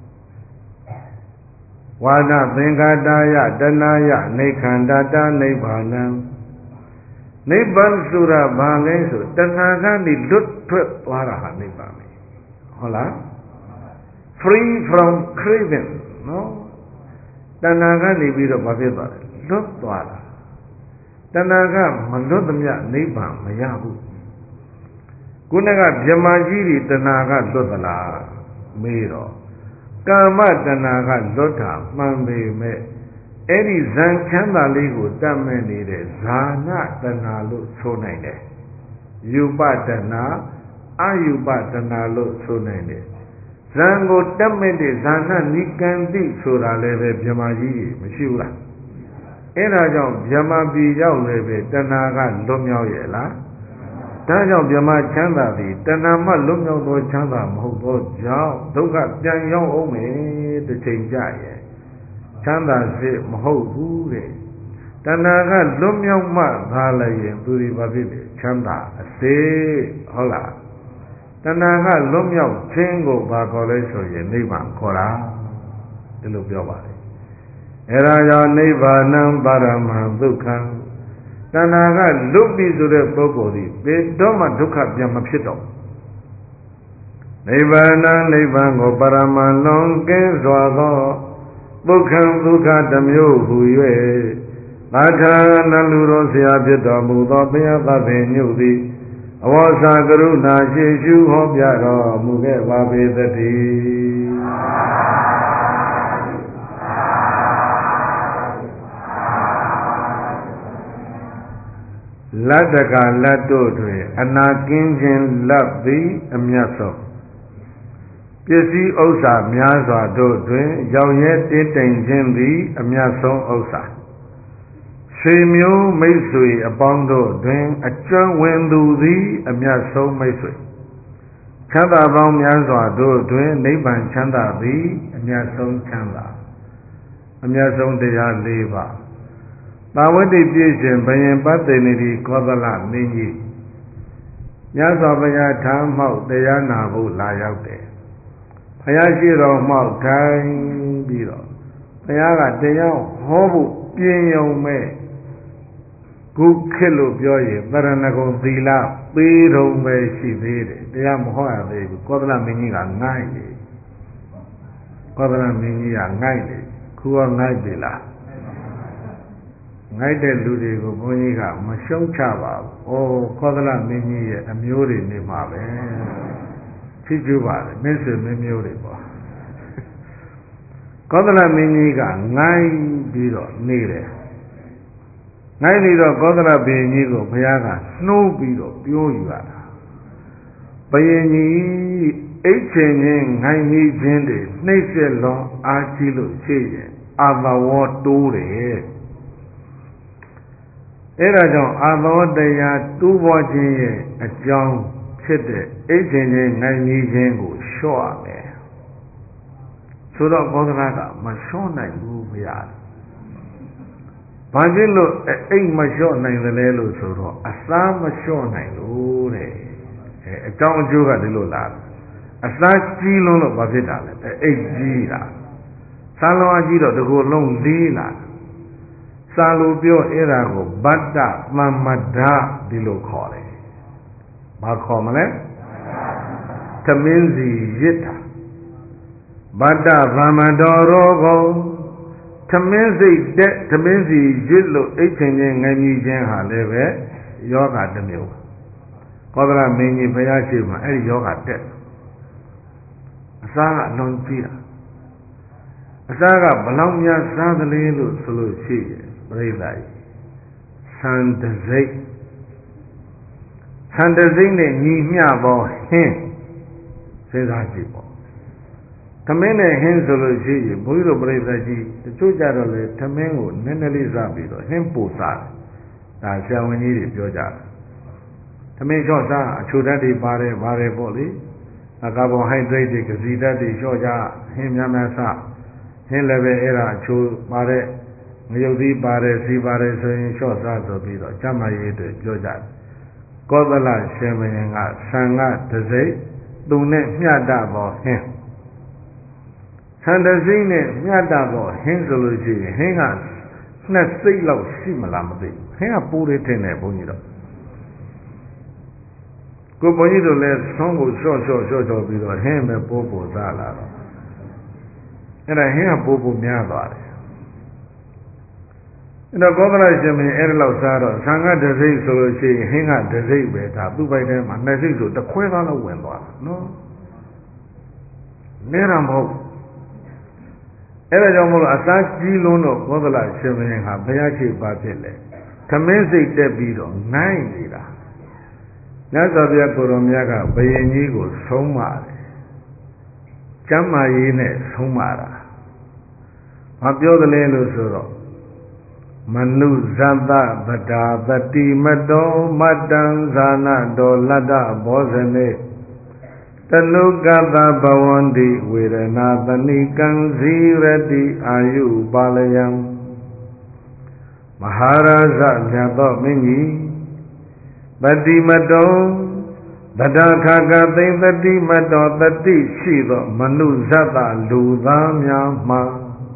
Speaker 1: ဝါဒသင်္ခါတာယတဏယနိခန္တတနိဗ္ဗာနံနိဗ္ဗာန်ဆိုတာဘာလဲဆိုတဏှာကနေလွတ်ထွက်သွားတာဟာနိဗ္ဗာန်ပဲဟုတ်လား free from craving နော်တဏှာကနေပြီးတော့ဘာဖြစ်သွားလဲလွတ်သွားတာတဏှာကမလွတ်သမျှနိဗ္ဗာန်မရဘူးခုနကဗြဟ္မာကြီးတွေတဏှာကလွတ်သလားမေးတော့ကာမတဏှာကလွတ်တာမှန်ပေမဲ့အဲ့ဒီဇန်ချမ်းသာလေးကိုတတ်မဲ့နေတဲ့ဇာနာတဏှာလို့ဆိုနိုင်တယ်ယူပတဏှာအယူပတဏှာလို့ဆိုနိုင်တယ်ဇန်ကိုတတ်မဲ့တဲ့ဇာနာနိကန္တိဆိုတာလည်းပဲဗြဟ္မာကြီးတွေမရှိဘူးလားအဲ့ဒါကြောင့်ဗြဟ္မာပြည်ရောက်လည်းပဲတဏှာကလွတ်မြောက်ရဲ့လားမဒါကြောင့်ဗြဟ္မာချမ်းသာသည်တဏှာမှလွတ်မြောက်သောချမ်းသာမဟုတ်သောကြောင့်ဒုက္ခပြန်ရောက်အောင်မယ်တစ်ချိန်ကြရဲ့ချမ်းသာစစ်မဟုတ်ဘူးတဲ့တဏှာကလွတ်မြောက်မှသာလည်းရင်သူဒီဘာဖြစ်လဲချမ်းသာအစစ်ဟုတ်လားတဏှာကလွတ်မြောက်ခြင်းကိုဘာခေါ်လဲဆိုရင်နိဗ္ဗာန်ခေါ်တာဒီလိုပြောပါတယ်အဲဒါကြောင့်နိဗ္ဗာနံပါရမံဒုက္ခံတဏှာကလွတ်ပြီဆိုတဲ့ပုဂ္ဂိုလ်ဒီဘယ်တော့မှဒုက္ခပြန်မဖြစ်တော့နိဗ္ဗာနံနိဗ္ဗာန်ကိုပါရမံလွန်ကင်းစွာသောဒုက္ခံဒုက္ခတစ်မျိုးဟူ၍သာထာနလူတော်ဆရာဖြစ်တော်မူသောဘုရားသခင်ညုသည်အဝေါစာကရုဏာရှိရှုဟောပြတော်မူခဲ့ပါပေသတည်းလတ္တကလတ်တို့တွင်အနာကင်းခြင်းလတ်သည်အမြတ်ဆုံးပစ္စည်းဥစ္စာများစွာတို့တွင်ရောက်ရဲတည်တိုင်ခြင်းသည်အမြတ်ဆုံးဥစ္စာဆွေမျိုးမိတ်ဆွေအပေါင်းတို့တွင်အကျွမ်းဝင်သူသည်အမြတ်ဆုံးမိတ်ဆွေချမ်းသာပေါင်းများစွာတို့တွင်နိဗ္ဗာန်ချမ်းသာသည်အမြတ်ဆုံးချမ်းသာအမြတ်ဆုံးတရား၄ပါးသာဝတိပြည့်ရှင်ဘယင်ပတ္တိနိတိကောသလမင်းကြီးမြတ်စွာဘုရားထမ်းမှောက်တရားနာဖို့လာရောက်တယ်ဘုရားရှိတော်မှောက်ထိုင်ပြီးတော့ဘုရားကတရားဟောဖို့ပြင်းယုံမဲ့ခုခေတ်လို့ပြောရင်သရဏဂုံသီလပေးတုံပဲရှိသေးတယ်တရားမဟောရသေးဘူးကောသလမင်းကြီးကငိုက်လေကောသလမင်းကြီးကငိုက်လေခုကငိုက်ပြီလားငိုက်တဲ့လူတွေကိုဘုန်းကြီးကမရှုံးချပါဘူး။ဩကောသလမင်းကြီးရဲ့အမျိုးတွေနေမှာပဲ။ချစ်ကြပါလေမင်းဆွေမင်းမျိုးတွေပေါ့။ကောသလမင်းကြီးကငိုက်ပြီးတော့နေတယ်။ငိုက်ပြီးတော့ကောသလဘုရင်ကြီးကိုဘုရားကနှိုးပြီးတော့ပြောယူရတာ။ဘုရင်ကြီးအိတ်ချင်ချင်းငိုက်ကြီးချင်းတွေနှိမ့်ဆက်လွန်အားကြီးလို့ရှိရင်အာသဝတိုးတယ်။အဲဒါကြောင့်အာသောတရားတူးပေါ်ခြင်းရဲ့အကြောင်းဖြစ်တဲ့အိတ်ချင်းချင်းနိုင်ကြီးခြင်းကိုလျှော့ရမယ်ဆိုတော့ကောသလကမလျှော့နိုင်ဘူးဗျာဘာဖြစ်လို့အိတ်မလျှော့နိုင်သလဲလို့ဆိုတော့အစားမလျှော့နိုင်လို့တဲ့အကြောင်းအကျိုးကဒီလိုလားအစားကြီးလုံးလို့ဘာဖြစ်တာလဲအိတ်ကြီးတာစားလုံးအကြီးတော့ဒီကိုလုံးလေးလာစာလိုပြောအဲ့ဒါကိုဗတ္တသမ္မဒဒီလိုခေါ်တယ်။ဘာခေါ်မလဲ။သမင်းစီရစ်တာဗတ္တသမ္မတော်ရောကိုသမင်းစိတ်တဲ့သမင်းစီရစ်လို့အိတ်ချင်ချင်းငြိမ်ကြီးခြင်းဟာလည်းပဲယောဂတစ်မျိုး။ကောသလမင်းကြီးဘုရားရှိခိုးအဲ့ဒီယောဂတက်အစားကအလွန်ကြီးတာအစားကဘလောက်များစားသလဲလို့ဆိုလို့ရှိရင်ပြိဿကြီးဆန်တစိတ်နဲ့ညီမျှသောဟင်းစဉ်းစားကြည့်ပေါ့သမင်းနဲ့ဟင်းဆိုလို့ရှိရင်ဘုန်းကြီးတို့ပြိဿကြီးတချို့ကြတော့လေသမင်းကိုနည်းနည်းလေးစားပြီးတော့ဟင်းပို့စားတယ်ဒါဆရာဝန်ကြီးတွေပြောကြတယ်သမင်းလျှော့စားအချိုဓာတ်တွေပါတယ်ပေါ့လေကာဗွန်ဟိုက်ဒရိတ်တွေကစီဓာတ်တွေလျှော့ကြဟင်းများများစားဟင်းလည်းပဲအဲ့ဒါအချိုပါတဲ့ငရုတ်သီးပါတယ်စီပါတယ်ဆိုရင်လျှော့စားဆိုပြီးတော့ကျမရေးတွေပြောကြတယ်ကောသလရှင်ဘုရင်ကဆံကတစိမ့်သူနဲ့မျှတသောဟင်းဆံတစိမ့်နဲ့မျှတသောဟင်းဆိုလို့ရှိရင်ဟင်းကနှစ်စိမ့်လောက်ရှိမလားမသိဘူးဟင်းကပိုးလေးထင်တယ်ဘုန်းကြီးတို့ကိုဘုန်းကြီးတို့လည်းသွန်းကိုလျှော့ပြီးတော့ဟင်းပဲပိုးစားလာတော့အဲ့ဒါဟင်းကပိုးများသွားတယ်အဲ့တော့ကောသလရှင်မင်းအဲ့ဒီလောက်စားတော့ဆံကတစိမ့်ဆိုလို့ရှိရင်ဟင်းကတစိမ့်ပဲဒါသူ့ဘိုက်ထဲမှာနှစ်စိမ့်ဆိုတစ်ခွဲသားလောက်ဝင်သွားတာနော်နဲတာမဟုတ်အဲ့ဒါကြောင့်မို့လို့အစားကြီးလုံးတော့ကောသလရှင်မင်းဟာဘုရားရှိပါဖြစ်လေသမင်းစိတ်တက်ပြီးတော့နိုင်နေတာမြတ်စွာဘုရားကိုရောမြတ်ကဘယင်ကြီးကိုဆုံးမတယ်ကျမ်းမာရေးနဲ့ဆုံးမတာမပြောသလဲလို့ဆိုတော့ Manu Zanta Vada Vati Mado Matan Zana Do Lada Bozane Tanukata Bhavandi Vedanatani Kanzirati Ayu Balayam Maharaja Nyato Mingi Vati Mado Vada Khagati Vati Mado Vati Shiva Manu Zata Ludhamyama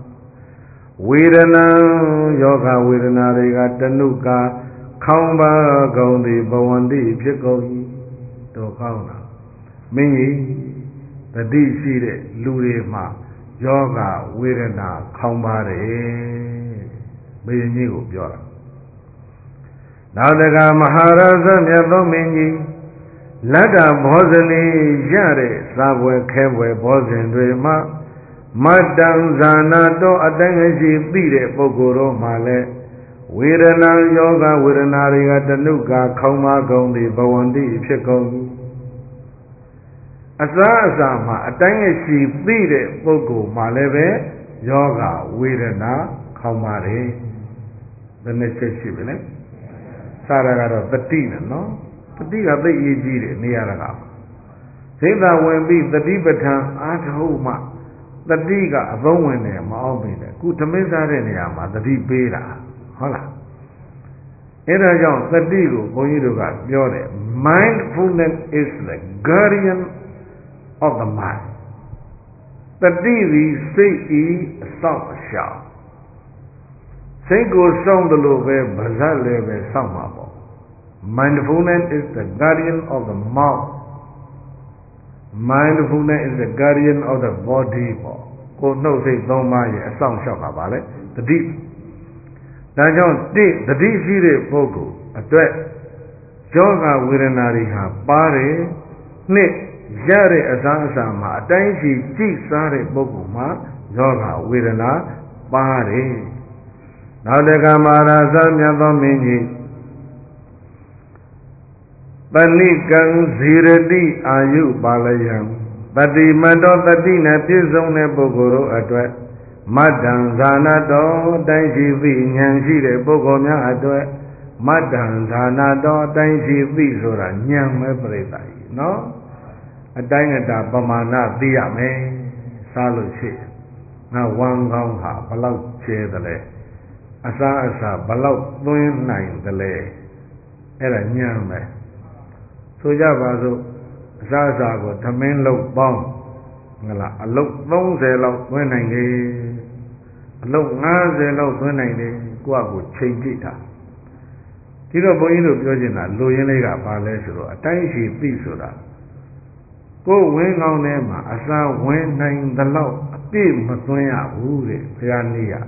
Speaker 1: Vedana Yoga Vedana Rega Tanuka Kaumba Gaundi Bhavandi Pikohi Tokauna Mingi Tadi Sire Lurema Yoga Vedana Kaumbare Bayanigo Yora Nadaga Maharaja Nyato Mingi Lada Bhozani Yare Sabwe Kebwe Bhozin Rema Madam Zanato Atangashi Pire Pogoro Male Vedana Yoga Vedana Riga Tanuka Kauma Gaundi Bhavandi Pikohi Asama Atangashi Pire Pogo Maleve Yoga Vedana Kaumare The necessity Saragara Tatina, no? Tatika the Ejiri, Niaraga. Say that when be the Dibatan at home. The diga Avone Maumina, Kutamesa Reniama, the Dibera, Hola. Era John, the Digo, Boyiruga, Yore. Mindfulness is the guardian of the mind. The Divi say South Shah. Say go sound the Love, Bazaleve, Samabo. Mindfulness is the guardian of the mouth. Mindfulness is the guardian of the body. Ko no say don't mind a sound shock about it. The deep. Now, the deep seated vocal, a threat. Yoga Viranari ha pare, nit, yare asama, a dainty, cheap sare boguma, yoga Virana, pare. Now the Gamara Zamya Mini. Panikan Zirati Ayu Balayam Pati Mado Tatina Pizone Bogoro Adwe Madan Zanado Dainji Vi Nyanji de Bogomia Adwe Madan Zanado Dainji Vi Zora Nyang Mebreta no A Daingata Bamana Diame Salu Shi Na Wang Gong Ha Balau Che the Le Asa Balau Twin Nine the Le Era Nyang Me So Javazo Zazago, Tamin Low Bomb, a low bone zelo when I did a low nazelo when I did go out with change it. Tiro Boino Yojina, Loyega Palesro, a tiny piece of that. Go wing on them, as I went nine the low, a big Matoya, Woody, Piania.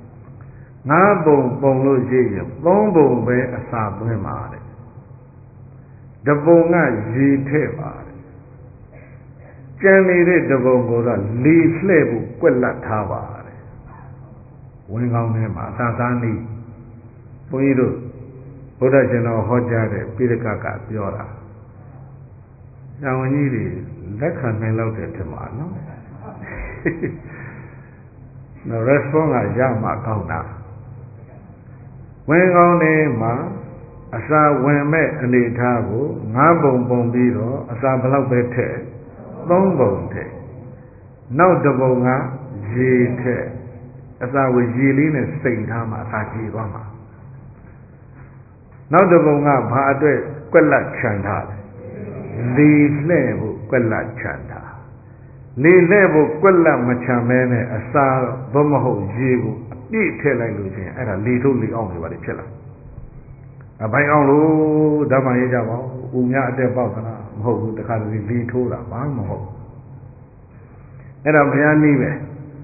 Speaker 1: Nabo Bongo Jay, Bombo Bay, a Sabrimari. The Bonga Jiteva. Jenny the Bongola, Lee Flebu, Quella Tava. Wing on him, Sasani. Puido, Buddha Geno Hojade, Pirikaka, Piora. Now we need it. Let her may look at tomorrow. No response, Yama Kauna. Wing on him, Asa when met and the tabo, Nabon Bombiro, Asa Balabete, Bombonte. No the Bonga, Jete, Asa with Jilin and Saint Hama, Saki Rama. Now the Bonga, Padre, Quella Chanta, Lee Levo, Quella Chanta. Lee Levo, Quella Machamene, Asa Bomaho Jibu, detail illusion, and a little only what it chilla. A by all Damaja, Unya de Bosana, Ho, the Kadi Vitora, Bamaho. And a Pianive.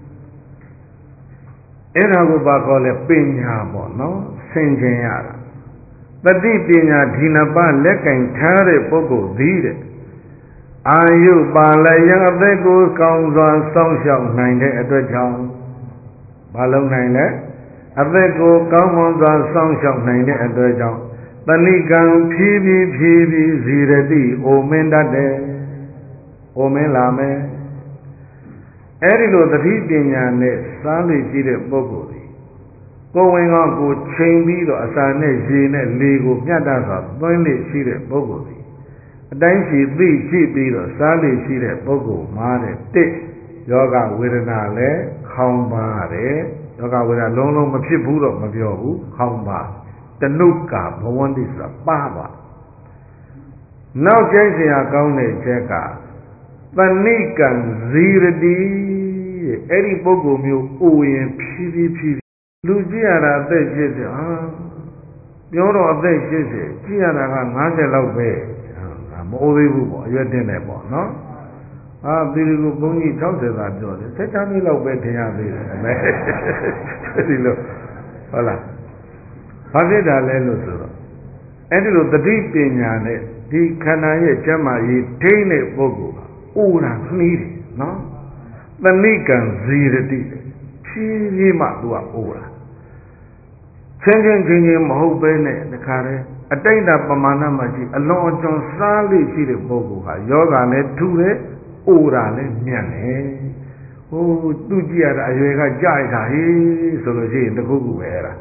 Speaker 1: And I go back all a pinya, no, Saint Jayara. The deep pinya, Dinaba, Lekan, Tare, Pogo, Vide. Are you Balaya of the goose comes on social 90 at the town? Balong 9. Aveko Kamon Song Shop 90 at the town. Panikan Pibi Zirati, Omenda de Omelame. Erilo the Pipian, Sally Gide Bogori. ကိုဝင်ကောင်းကိုချိန်ပြီးတော့အစာနဲ့ရေနဲ့လေကိုမျှတစွာသွင်းလေရှိတဲ့ပုဂ္ဂိုလ်သည်အတိုင်းရှိသိရှိပြီးတော့စားလေရှိတဲ့ပုဂ္ဂိုလ်မှာတဲ့တစ်ယောဂဝေဒနာလည်းခေါင်းပါတယ်ယောဂဝေဒနာလုံးလုံးမဖြစ်ဘူးတော့မပြောဘူးခေါင်းပါတနုကဘဝန္တိဆိုတာပါပါနောက်ကျိုင်းเสียကောင်းတဲ့ချက်ကတဏိကံဇီရတိအဲ့ဒီပုဂ္ဂိုလ်မျိုးအိုရင်ဖြည်းဖြည်းလူကြည့်ရတာအသက်80ပြောတော့အသက်80ကြည့်ရတာက50လောက်ပဲမအိုသေးဘူးပေါ့အရွယ်တင်တယ်ပေါ့နော်ဒီလိုဘုန်းကြီး60သာပြောတယ်16နှစ်လောက်ပဲထင်ရသေးတယ်ဒီလိုဟုတ်လားဘာဖြစ်တာလဲလို့ဆိုတော့အဲ့ဒီလိုတတိပညာနဲ့ဒီခန္ဓာရဲ့ကျမ်းမာရေးထိန်းတဲ့ပုဂ္ဂိုလ်ကအိုတာနှီးတယ်နော်တဏိကံဇီရတိဖြည်းဖြည်းမှသူကအိုတာချင်းမဟုတ်ပဲနဲ့တခါတည်းအတိတ်တပမာဏမှာရှိအလွန်အကျွံစားလို့ရှိတဲ့ပုဂ္ဂိုလ်ဟာယောဂလည်းထူတယ်အိုတာလည်းမြတ်တယ်ဟိုသူကြည့်ရတာအရွယ်ကကြိုက်တာဟေးဆိုလို့ရှိရင်တခုခုပဲအဲ့ဒါ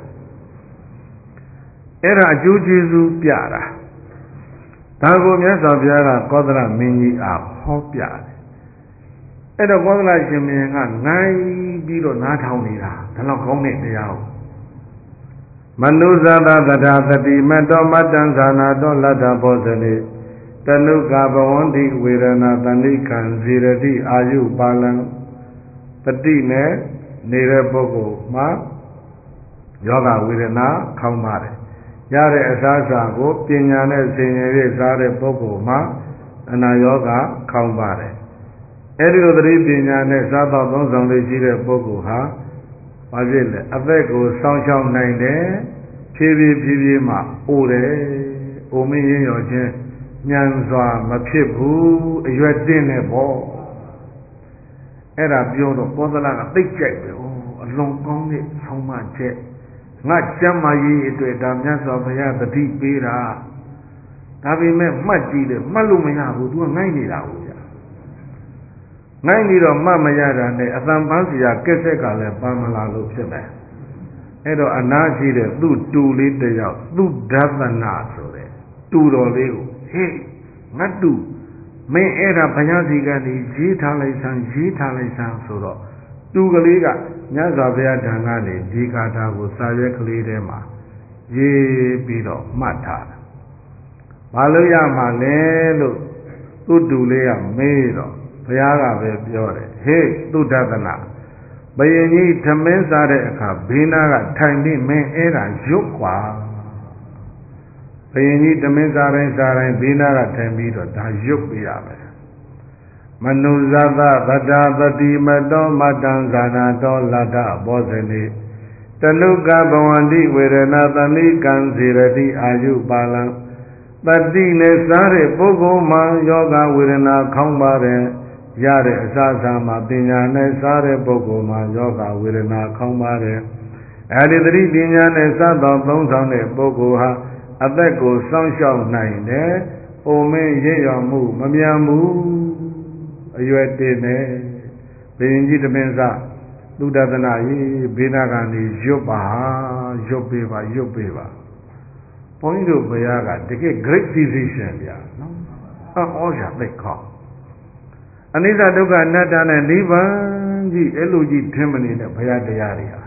Speaker 1: အကျိုးကျေးဇူးပြတာဒါကိုမြတ်စွာဘုရားကကောသလမင်းကြီးအားဟောပြတယ်အဲ့တော့ကောသလရှင်မင်းကနိုင်ပြီးတော့နားထောင်နေတာဒါတော့ကောင်းတဲ့တရားကိုမနုဇာတသဒ္ဓသတိမတောမတ္တံဇာနာတောလတ္ထဘောဇနေတနုကဘဝန္တိဝေရဏတဏိကံဇီရတိအာယုပါလံတတိနဲ့နေတဲ့ပုဂ္ဂိုလ်မှာယောဂဝေဒနာခေါင်းပါတယ်ရတဲ့အစားအစာကိုပညာနဲ့ဆင်ញရစားတဲ့ပုဂ္ဂိုလ်မှာအနာယောဂခေါင်းပါတယ်အဲဒီလိုသတိပညာနဲ့စားတော့သုံးဆောင်လေးရှိတဲ့ပုဂ္ဂိုလ်ဟာဘာဖြစ်လဲအသက်ကိုစောင့်ရှောက်နိုင်တယ်ဖြည်းဖြည်းမှအိုတယ်အိုမင်းရင်ရောချင်းညံစွာမဖြစ်ဘူးအရွယ်တင်းနေပေါ့အဲ့ဒါပြောတော့ကောသလကသိကြိုက်တယ်အလွန်ကောင်းတဲ့ဆောင်းမချက်ငါကျမ်းမာရေးအတွက်ဒါမြတ်စွာဘုရားတတိပေးတာဒါပေမဲ့မှတ်ကြည့်တယ်မှတ်လို့မရဘူးသူကငိုက်နေတာဟုတ်ဗျာငိုက်နေတော့မှတ်မရတာနဲ့အတန်ပန်းစီရာကက်ဆက်ကလည်းပန်းမလာလို့ဖြစ်မယ်အဲ့တော့အနာရှိတဲ့သူ့တူလေးတယောက်သူ့ဒသနာဆိုတဲ့တူတော်လေးကိုဟေးငါတူမင်းအဲ့ဒါဘုရားစီကနေရေးထားလိုက်ဆန်းဆိုတော့တူကလေးကမြတ်စွာဘုရားထံကနေဒီကာထာကိုစာရွက်ကလေးထဲမှာရေးပြီးတော့မှတ်ထားတယ်ဘာလို့ရမှာလဲလို့သူ့တူလေးကမေးတော့ဘုရားကပဲပြောတယ်ဟေးသူဒသနာဘယင်ကြီးထမင်းစားတဲ့အခါဘေးနားကထိုင်ပြီးမင်းအဲ့ဒါရွတ်กว่าဘယင်ကြီးထမင်းစားတိုင်းဘေးနားကထိုင်ပြီးတော့ဒါရွတ်ပြရမယ်မနုဇာသဗတ္တာပတိမတောမတ္တံဇာနာတောလတ္ထဘောဇနေတနုကဘဝန္တိဝေရဏသမိကံဇေရတိအာယုပါလံတတိနဲ့စားတဲ့ပုဂ္ဂိုလ်မှာယောဂဝေဒနာခေါင်းပါတယ်ရတဲ့အစားအစာမှာပညာနဲ့စားတဲ့ပုဂ္ဂိုလ်မှာယောဂဝေဒနာခေါင်းပါတယ်အဲဒီသတိပညာနဲ့စားတော်သုံးဆောင်တဲ့ပုဂ္ဂိုလ်ဟာအသက်ကိုစောင့်ရှောက်နိုင်တယ်။အိုမင်းရင့်ရော်မှုမမြန်ဘူးအရွယ်တင်နေဘယင်ကြီးတမင်းစားသုဒ္ဓသနာကြီးဘေးနာကနေရွတ်ပေးပါဘုန်းကြီးတို့ဘုရားကတကယ် great decision ဗျာနော်ဩဇာသိခေါအနိစ္စဒုက္ခအနတ္တနဲ့နိဗ္ဗာန်ကြီးအဲ့လိုကြီးထင်မနေတဲ့ဘုရားတရားတွေဟာ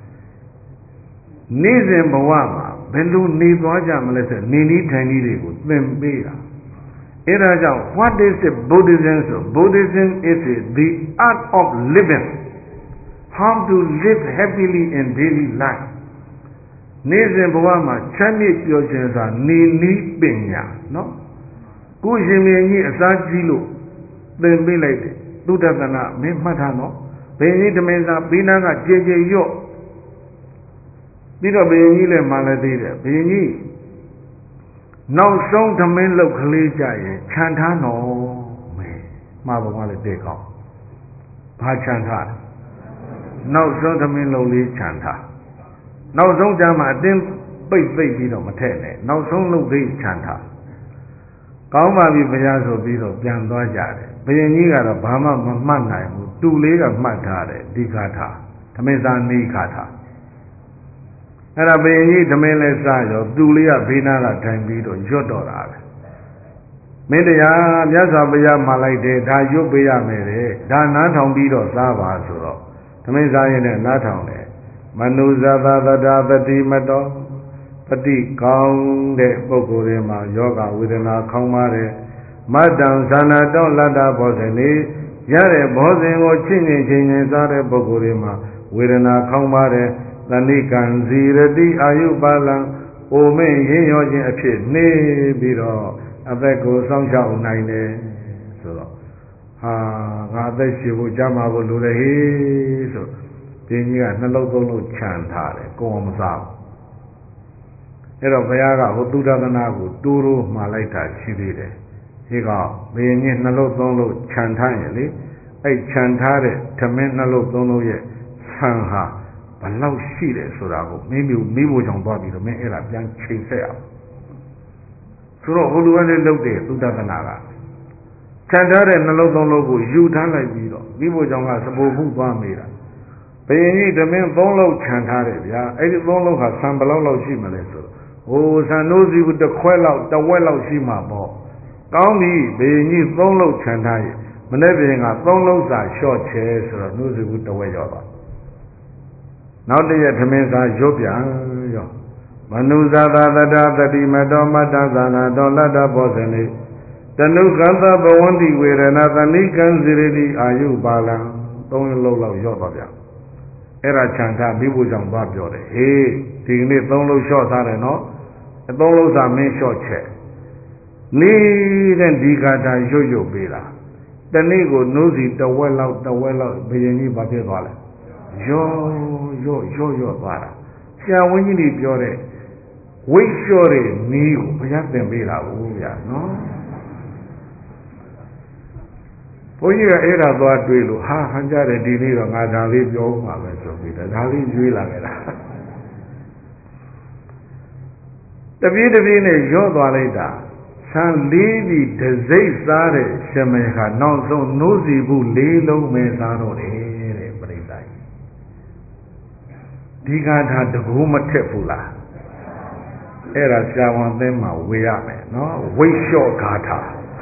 Speaker 1: နေ့စဉ်ဘဝမှာဘယ်လိုနေသွားကြမလဲဆိုနေနည်းထိုင်နည်းတွေကိုသင်ပေးတာအဲ့ဒါကြောင့် what is it Buddhism so Buddhism is the art of living how to live happily in daily life နေ့စဉ်ဘဝမှာချမ်းမြေ့ပျော်ရွှင်စွာနေနည်းပညာနော်ကိုရှင်မြင်ကြီးအစားကြီးလို့သင်ပေးလိုက်တယ်သုဒ္ဓသနာမင်းမှတ်ထားနော်ဘယင်ကြီးဓမင်းစာဘေးနားကကြည်ကြည်ရော့ပြီးတော့ဘယင်ကြီးလည်းမှလည်းသေးတယ်ဘယင်ကြီးနောက်ဆုံးဓမင်းလုတ်ကလေးကြရင်ခြံထားနော်မဲမှားပုံကလည်းတဲ့ကောင်းဘာခြံထားနောက်ဆုံးဓမင်းလုတ်လေးခြံထားနောက်ဆုံးကြမှာအတင်းပိတ်ပြီးတော့မထည့်နဲ့နောက်ဆုံးလုတ်လေးခြံထားကောင်းပါပြီဘုရားဆိုပြီးတော့ပြန်သွားကြတယ်ဘယင်ကြီးကတော့ဘာမှမမှတ်နိုင်ဘူးတူလေးကမှတ်ထားတယ်ဒီကာထာဓမင်းစာနေကာထာအဲ့ဒါဘယင်ကြီးသမင်းလဲစားရောသူလေးကဘေးနားကထိုင်ပြီးတော့ရွတ်တော်တာပဲမင်းတရားမြတ်စွာဘုရားမှာလိုက်တယ်ဒါရွတ်ပေးရမယ်တဲ့ဒါနားထောင်ပြီးတော့စားပါဆိုတော့သမင်းစားရင်လည်းနားထောင်တယ်မနုဇာသတ္တာပတိမတောပฏิကောင်းတဲ့ပုဂ္ဂိုလ်တွေမှာယောဂဝေဒနာခေါင်းပါတယ်မတ္တံဇာနာတောလတ္တဘောဇနေရတဲ့ဘောဇင်ကိုချင်းချင်းစားတဲ့ပုဂ္ဂိုလ်တွေမှာဝေဒနာခေါင်းပါတယ်သဏိကံဇီရတိအာယုပါလံအိုမင်းရင်းရောခြင်းအဖြစ်နေပြီးတော့အသက်ကိုစောင့်ရှောက်နိုင်တယ်ဆိုတော့ဟာငါအသက်ရှင်ဖို့ကြားမှာဖို့လိုတယ်ဟေးဆိုပြင်းကြီးကနှလုံးသုံးလုံးခြံထားတယ်ကိုယ်အောင်မစားဘူးအဲ့တော့ဘုရားကဟိုသုဒ္ဓသနာကိုတိုးတိုးမှားလိုက်တာရှိသေးတယ်ဒီကောင်ဘယင်ကြီးနှလုံးသုံးလုံးခြံထားရင်လေအဲ့ခြံထားတဲ့ဓမင်းနှလုံးသုံးလုံးရဲ့ဆံဟာဘလောက်ရှိတယ်ဆိုတာကိုမင်းမျိုးမိဖို့ကြောင့်သွားပြီးတော့မင်းအဲ့ဒါပြန်ချိန်ဆက်အောင်ဆိုတော့ဟိုလူကလည်းလုပ်တယ်သုဒ္ဓသနာကခြံထားတဲ့နှလုံးသုံးလုံးကိုယူထားလိုက်ပြီးတော့မိဖို့ကြောင့်ကစပူမှုသွားမိတာဘယင်ကြီးဓမင်း၃လုံးခြံထားတယ်ဗျာအဲ့ဒီ၃လုံးဟာဆံဘလောက်ရှိမလဲဆိုတော့ဟိုဆံနိုးစီဘူးတစ်ခွက်လောက်တစ်ဝက်လောက်ရှိမှာပေါ့ကောင်းပြီဘယင်ကြီး၃လုံးခြံထားရဲ့မနေ့ပြင်က၃လုံးစာလျှော့ချဲဆိုတော့နိုးစီဘူးတစ်ဝက်ရောက်သွားနောက်တရက်သမင်းစာရွတ်ပြန်ရောမနုဇာသာတတတတိမတောမတ္တဇာနာတောလတ္တဘောဇနေတနုကံသဘဝန္တိဝေရဏသဏိကံဇိရတိအာယုပါလံ၃လုံးလောက်ရော့သွားပြန်အဲ့ဒါခြံထားမိဖို့ကြောင့်သွားပြောတယ်ဟေးဒီနေ့၃လုံးလျှော့ထားတယ်နော်၃လုံးစာမင်းလျှော့ချက်နေတဲ့ဒီကတာရွတ်ပေးတာတနေ့ကိုနိုးစီတဝက်လောက်ဘယင်ကြီးဘာဖြစ်သွားလဲရောသွားတာဆရာဝင်းကြီးတွေပြောတဲ့ဝိတ်လျှော့တဲ့နည်းကိုဘုရားသင်ပေးတာဘူးဗျာနော်ဘုန်းကြီးကအဲ့ဒါသွားတွေးလို့ဟာဟန်ကြတယ်ဒီနေ့တော့ငါဒါလေးပြောမှာပဲဆိုပြီးဒါလေးရွေးလာခဲ့တာတပြေးနဲ့ရော့သွားလိုက်တာဆံလေးပြီးတစိမ့်စားတဲ့ရှင်မေခါနောက်ဆုံးနိုးစီဘူး၄လုံးပဲစားတော့တယ်တဲ့ပြိဿာဒီကထာတကူမထက်ဘူးလားအဲ့ဒါဆရာဝန်သင်းမှာဝေရမယ်နော်ဝိတ်လျှော့ဂါထာ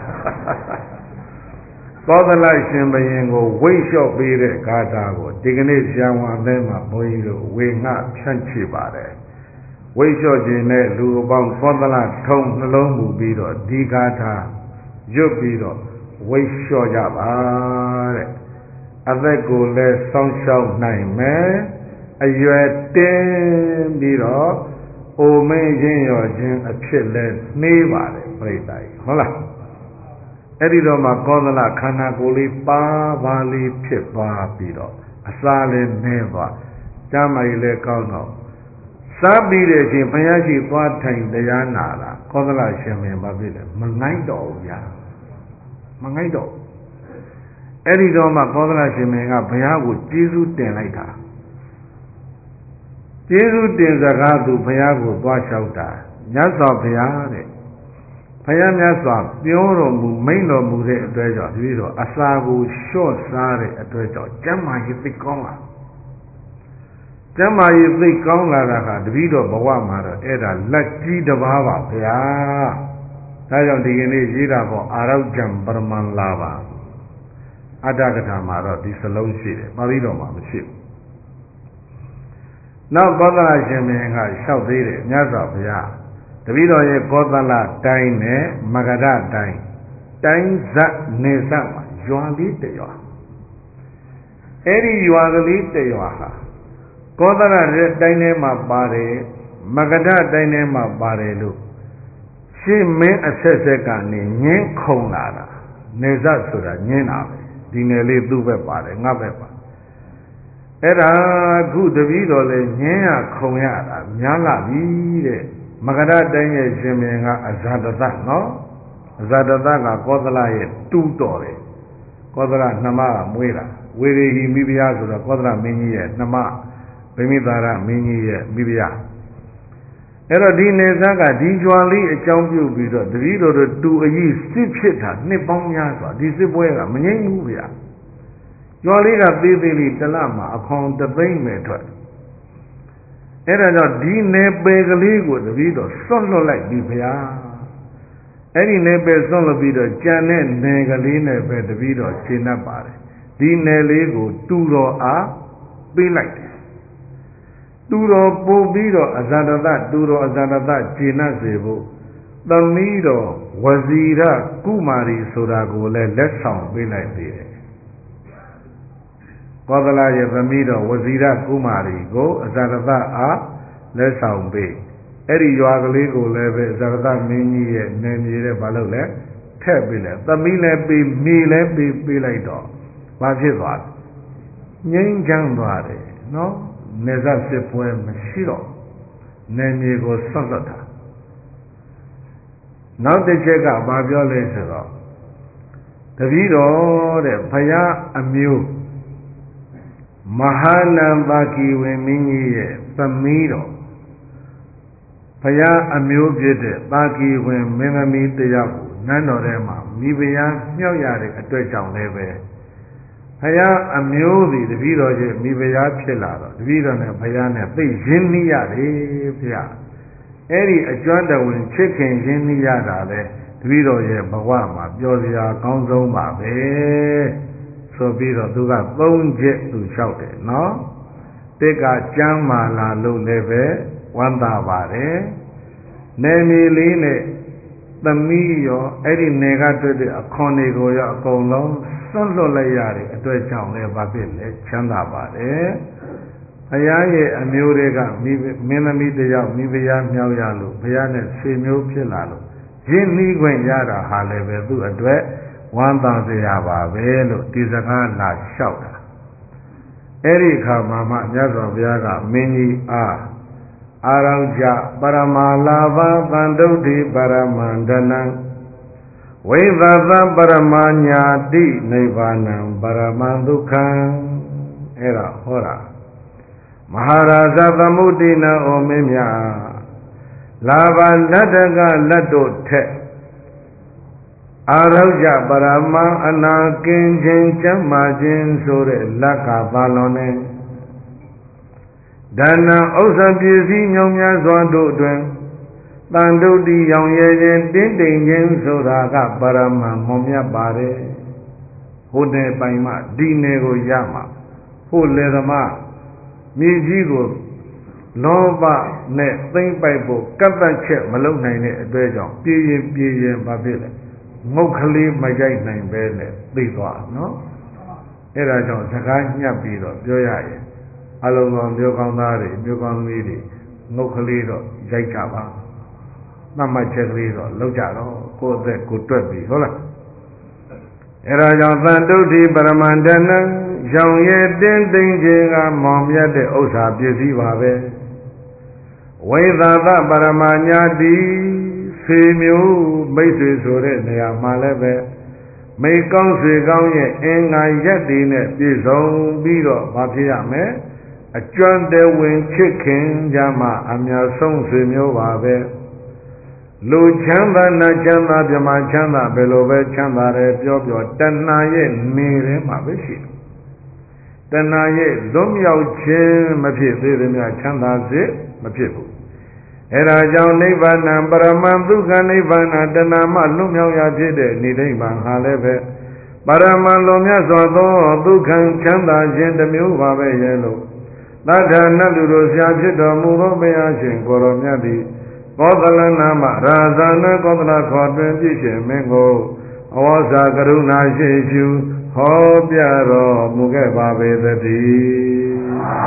Speaker 1: သောသလရှင်ဘုရင်ကိုဝိတ်လျှော့ပေးတဲ့ဂါထာကိုဒီကနေ့ဆရာဝန်သင်းမှာဘုန်းကြီးတို့ဝေငှဖြန့်ချပါတယ်ဝိတ်လျှော့ခြင်းနဲ့လူအပေါင်းသောသလထုံနှလုံးမူပြီးတော့ဒီဂါထာရွတ်ပြီးတော့ဝိတ်လျှော့ကြပါတဲ့အသက်ကိုလည်းစောင့်ရှောက်နိုင်မယ်အရွယ်တင်းပြီးတော့အိုမင်းချင်းရောချင်းအဖြစ်လဲနှေးပါတယ်ပြိဿာကြီးဟုတ်လားအဲ့ဒီတော့မှကောသလခန္ဓာကိုယ်လေးပါလေးဖြစ်သွားပြီးတော့အစာလည်းနှဲသွားကျမ်းမာရေးလည်းကောင်းတော့စားပြီးတဲ့အချိန်ဘုရားရှိသွားထိုင်တရားနာတာကောသလရှင်မင်းဘာဖြစ်လဲမငိုက်တော့ဘူးဗျာမငိုက်တော့အဲ့ဒီတော့မှကောသလရှင်မင်းကဘုရားကိုကျေးဇူးတင်လိုက်တာကျေးဇူးတင်စကားသူဘုရားကိုသွားလျှောက်တာမြတ်စွာဘုရားတဲ့ဘုရားမြတ်စွာပြောတော်မူမိန့်တော်မူတဲ့အတွက်ကြောင့်ဒီလိုအစာကိုလျှော့စားတဲ့အတွက်ကြောင့်ကျမ်းမာရေးသိကောင်းလာကျမ်းမာရေးသိကောင်းလာတာကတပည့်တော်ဘဝမှာတော့အဲ့ဒါလက်ကြီးတစ်ပါးပါဗျာဒါကြောင့်ဒီကနေ့ရေးတာပေါ့အာရောကြံပရမန်လာပါအတ္တကထာမှာတော့ဒီစလုံးရှိတယ်ပါဠိတော်မှာမရှိဘူးနောက်ကောသလရှင်မင်းကလျှောက်သေးတယ်မြတ်စွာဘုရားတပည့်တော်ရဲ့ကောသလတိုင်းနဲ့မဂဓတိုင်းဇတ်နေဇတ်မှာရွာလေးတရွာအဲ့ဒီရွာကလေးတရွာဟာကောသလတဲ့တိုင်းထဲမှာပါတယ်မဂဓတိုင်းထဲမှာပါတယ်လို့ရှင်းမင်းအဆက်ကနေညင်းခုံလာတာနေဇတ်ဆိုတာညင်းတာပဲဒီနယ်လေးသူ့ဘက်ပါတယ်ငါ့ဘက်ပါအဲ့ဒါခုတပည့်တော်လည်းညင်းရခုံရတာများလာပြီတဲ့မဂဓတိုင်းရဲ့ရှင်မင်းကအဇာတသနော်အဇာတသကကောသလရဲ့တူးတော်တယ်ကောသလနှမကမွေးတာဝေရေဟိမိဖုရားဆိုတော့ကောသလမင်းကြီးရဲ့နှမဗိမိသာရမင်းကြီးရဲ့မိဖုရားအဲ့တော့ဒီနေဇကဒီကြွာလေးအကြောင်းပြုပြီးတော့တပည့်တော်တို့တူအကြီးစစ်ဖြစ်တာနှစ်ပေါင်းများစွာဒီစစ်ပွဲကမငြိမ့်ဘူးဗျာကြွာလေးကသေးသေးလေးတစ်လမှာအခေါင်တသိမ့်မဲ့ထွက်အဲ့ဒါကြောင့်ဒီနယ်ပယ်ကလေးကိုတပည့်တော်စွန့်လွတ်လိုက်ပြီဗျာအဲ့ဒီနယ်ပယ်စွန့်လွတ်ပြီးတော့ကြံတဲ့နယ်ကလေးနဲ့ပဲတပည့်တော်ရှင်းတတ်ပါတယ်ဒီနယ်လေးကိုတူတော်အားပေးလိုက်တယ်တူတော်ပို့ပြီးတော့အဇာတတတူတော်အဇာတတရှင်းတတ်စေဖို့သမီးတော်ဝဇီရကုမာရီဆိုတာကိုလည်းလက်ဆောင်ပေးလိုက်သေးတယ်ကောသလရဲ့သမီးတော်ဝဇီရကုမာရီကိုအဇာတတအားလက်ဆောင်ပေးအဲ့ဒီရွာကလေးကိုလည်းပဲအဇာတတမင်းကြီးရဲ့နေမြေတဲ့ဘာလို့လဲထည့်ပေးလိုက်သမီးလည်းပေးမိလည်းပေးလိုက်တော့ဘာဖြစ်သွားလဲငြိမ်းချမ်းသွားတယ်နော်နေဇစစ်ပွဲမရှိတော့နေမြေကိုဆွတ်လွတ်တာနောက်တစ်ချက်ကဘာပြောလဲဆိုတော့တပည့်တော်တဲ့ဘုရားအမျိုးမဟာနံပါကီဝင်မင်းကြီးရဲ့သမီးတော်ဘုရားအမျိုးဖြစ်တဲ့ပါကီဝင်မင်းသမီးတယောက်ကိုနန်းတော်ထဲမှာမိဖုရားမြောက်ရတဲ့အတွက်ကြောင့်လည်းပဲဘုရားအမျိုးသည်တပည့်တော်ရဲ့မိဖုရားဖြစ်လာတော့တပည့်တော်နဲ့ဘုရားနဲ့သိရင်းနှီးရတယ်ဗျာအဲ့ဒီအကျွမ်းတဝင်ချစ်ခင်ရင်းနှီးရတာလေတပည့်တော်ရဲ့ဘဝမှာပျော်စရာကောင်းဆုံးပါပဲဆိုပြီးတော့သူက3ချက်သူလျှောက်တယ်နော်တစ်ကကျမ်းမာလာလို့လည်းပဲဝမ်းသာပါတယ်နေမီလေးနဲ့သမီးရောအဲ့ဒီနေကတွေ့တဲ့အခွန်တွေကိုရောအကုန်လုံးစွန့်လွတ်လိုက်ရတဲ့အတွက်ကြောင့်လည်းဘာဖြစ်လဲချမ်းသာပါတယ်ဘုရားရဲ့အမျိုးတွေကမင်းသမီးတယောက်မိဖုရားမြောက်ရလို့ဘုရားနဲ့ဆွေမျိုးဖြစ်လာလို့ရင်းနှီးခွင့်ရတာဟာလည်းပဲသူ့အတွက်ဝမ်းသာစရာပါပဲလို့ဒီစကားလာလျှောက်တာအဲ့ဒီအခါမှာမှမြတ်စွာဘုရားကမင်းကြီးအားအာရောကြပရမာလာဘသန္တုဋ္ဌိပရမန္တနံဝိသသပရမညာတိနိဗ္ဗာနံပရမဒုက္ခံအဲ့ဒါဟောတာမဟာရာဇသမုဒ္ဒိနဩမင်းမြလာဘလက်တကလက်တို့ထက်အာရောကြပရမအနာကင်းခြင်းကျမ်းမာခြင်းဆိုတဲ့လက်ကပါလွန်နေဒါနဥစ္စာပစ္စည်းညောင်းများစွာတို့အတွင်တန်တုတ်တိရောင်ရဲခြင်းတင်းတိမ်ခြင်းဆိုတာကပရမန်မွန်မြတ်ပါတယ်ဟိုတဲ့ပိုင်မှဒီနယ်ကိုရမှာဟိုလေသမားမြေကြီးကိုလောဘနဲ့သိမ့်ပိုက်ဖို့ကပ်ပတ်ချက်မလုပ်နိုင်တဲ့အတွက်ကြောင့်ပြေးရင်ဘာဖြစ်လဲငုတ်ကလေးမကြိုက်နိုင်ပဲနဲ့သိသွားနော်အဲ့ဒါကြောင့်စကားညှပ်ပြီးတော့ပြောရရင်အလုံးစုံမျိုးကောင်းသားတွေမျိုးကောင်းသမီးတွေငုတ်ကလေးတော့ရိုက်ကြပါသတ်မှတ်ချက်ကလေးတော့လောက်ကြတော့ကိုယ်အသက်ကိုတွက်ပြီဟုတ်လားအဲ့ဒါကြောင့်သံတုဋ္ဌိပရမန္တနံရောင်ရဲတင်းသိမ့်ခြင်းကမောင်မြတ်တဲ့ဥစ္စာပစ္စည်းပါပဲဝိသသပရမညာတိဆွေမျိုးမိတ်ဆွေဆိုတဲ့နေရာမှာလည်းပဲမိကောင်းဆွေကောင်းရဲ့အင်္ဂါရက်တည်နဲ့ပြည့်စုံပြီးတော့မဖြစ်ရမယ်အကျွမ်းတဝင်ချစ်ခင်ကြမှာအများဆုံးဆွေမျိုးပါပဲလူချမ်းသာနာချမ်းသာပြမချမ်းသာဘယ်လိုပဲချမ်းသာတယ်ပြောတဏှာရဲ့နေထဲမှာပဲရှိတယ်တဏှာရဲ့လွတ်မြောက်ခြင်းမဖြစ်သေးသမျှချမ်းသာစေမဖြစ်ဘူးအဲ့ဒါကြောင့်နိဗ္ဗာန်ပရမန်ဒုက္ခနိဗ္ဗာန်တဏှာမှလွတ်မြောက်ရဖြစ်တဲ့နိဗ္ဗာန်ဟာလည်းပဲပရမန်လွန်မြတ်စွာသောဒုက္ခချမ်းသာခြင်းတစ်မျိုးပါပဲရဲ့လို့သတ္ထနတ်လူတို့ဆရာဖြစ်တော်မူသောဘုရားရှင်ကိုရောမြတ်သည်ကောသလနာမရာဇာနကောသလခေါ်တွင်ပြည့်ရှင်မင်းကိုအဝေါစာကရုဏာရှိဖြူဟောပြတော်မူခဲ့ပါပေသတည်း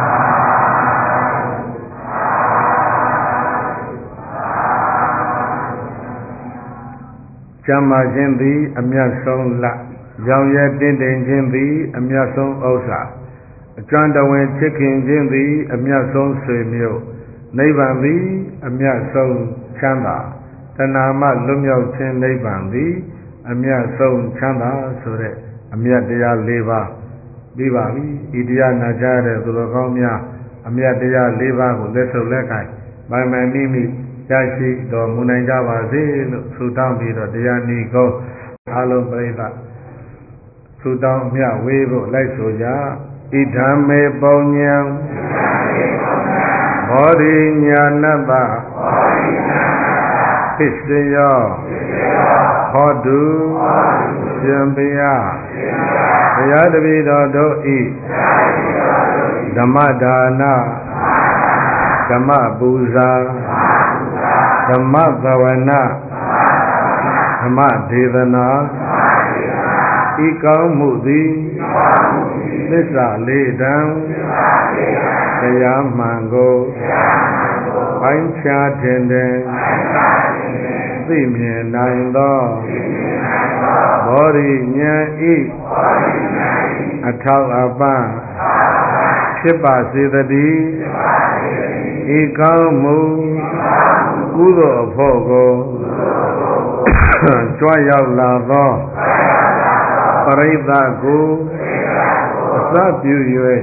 Speaker 1: ကျမ်းမာခြင်းသည်အမြတ်ဆုံးလရောင်ရဲတင်းတိမ်ခြင်းသည်အမြတ်ဆုံးဥစ္စာအကျွမ်းတဝင်ချစ်ခင်ခြင်းသည်အမြတ်ဆုံးဆွေမျိုးနိဗ္ဗာန်သည်အမြတ်ဆုံးချမ်းသာတဏှာမှလွတ်မြောက်ခြင်းနိဗ္ဗာန်သည်အမြတ်ဆုံးချမ်းသာဆိုတဲ့အမြတ်တရား၄ပါးပြီးပါပြီဤတရားနာကြားတဲ့သူတော်ကောင်းများအမြတ်တရား၄ပါးကိုလက်ဆုပ်လက်ကိုင်ပိုင်မိမိရရှိတော်မူနိုင်ကြပါစေလို့ဆုတောင်းပြီးတော့တရားနီကုန်းအားလုံးပြိဿဆုတောင်းမြဝေးဖို့လိုက်ဆိုကြဣဓမ္မေပုံညံဘောဘောဓိညာဏတ္တဖြစ်စေရောဟောတုရှင်ဘုရားဘုရားတပည့်တော်တို့ဤဓမ္မဒါနဓမ္မပူဇာဓမ္မသဝနာဓမ္မဒေသနာဤကောင်းမှုသည်သစ္စာလေးတံတရားမှန်ကိုပိုင်းခြားတင်သိမြင်နိုင်သောဘောဓိဉာဏ်ဤအထောက်အပံ့ဖြစ်ပါစေတည်းဤကောင်းမှုကုသိုလ်အဖို့ကိုကြွရောက်လာသောပရိသတ်ကိုအစပြု၍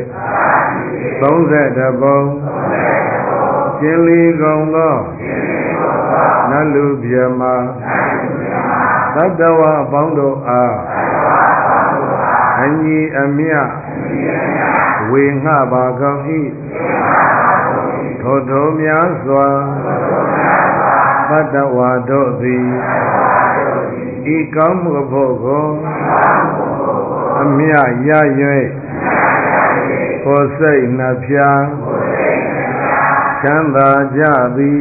Speaker 1: 30ဘုံကျင်လီကုန်သောနတ်လူပြမသတ္တဝါအပေါင်းတို့အားအညီအမျှဝေငှပါကောင်း၏ထိုများစွာသတ္တဝါတို့သည်ဤကောင်းမှုဖို့ကိုအမြရ၍ကိုယ်စိတ်နှဖျားချမ်းသာကြသည်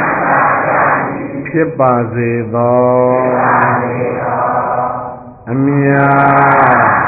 Speaker 1: ဖြစ်ပါစေသောအမြ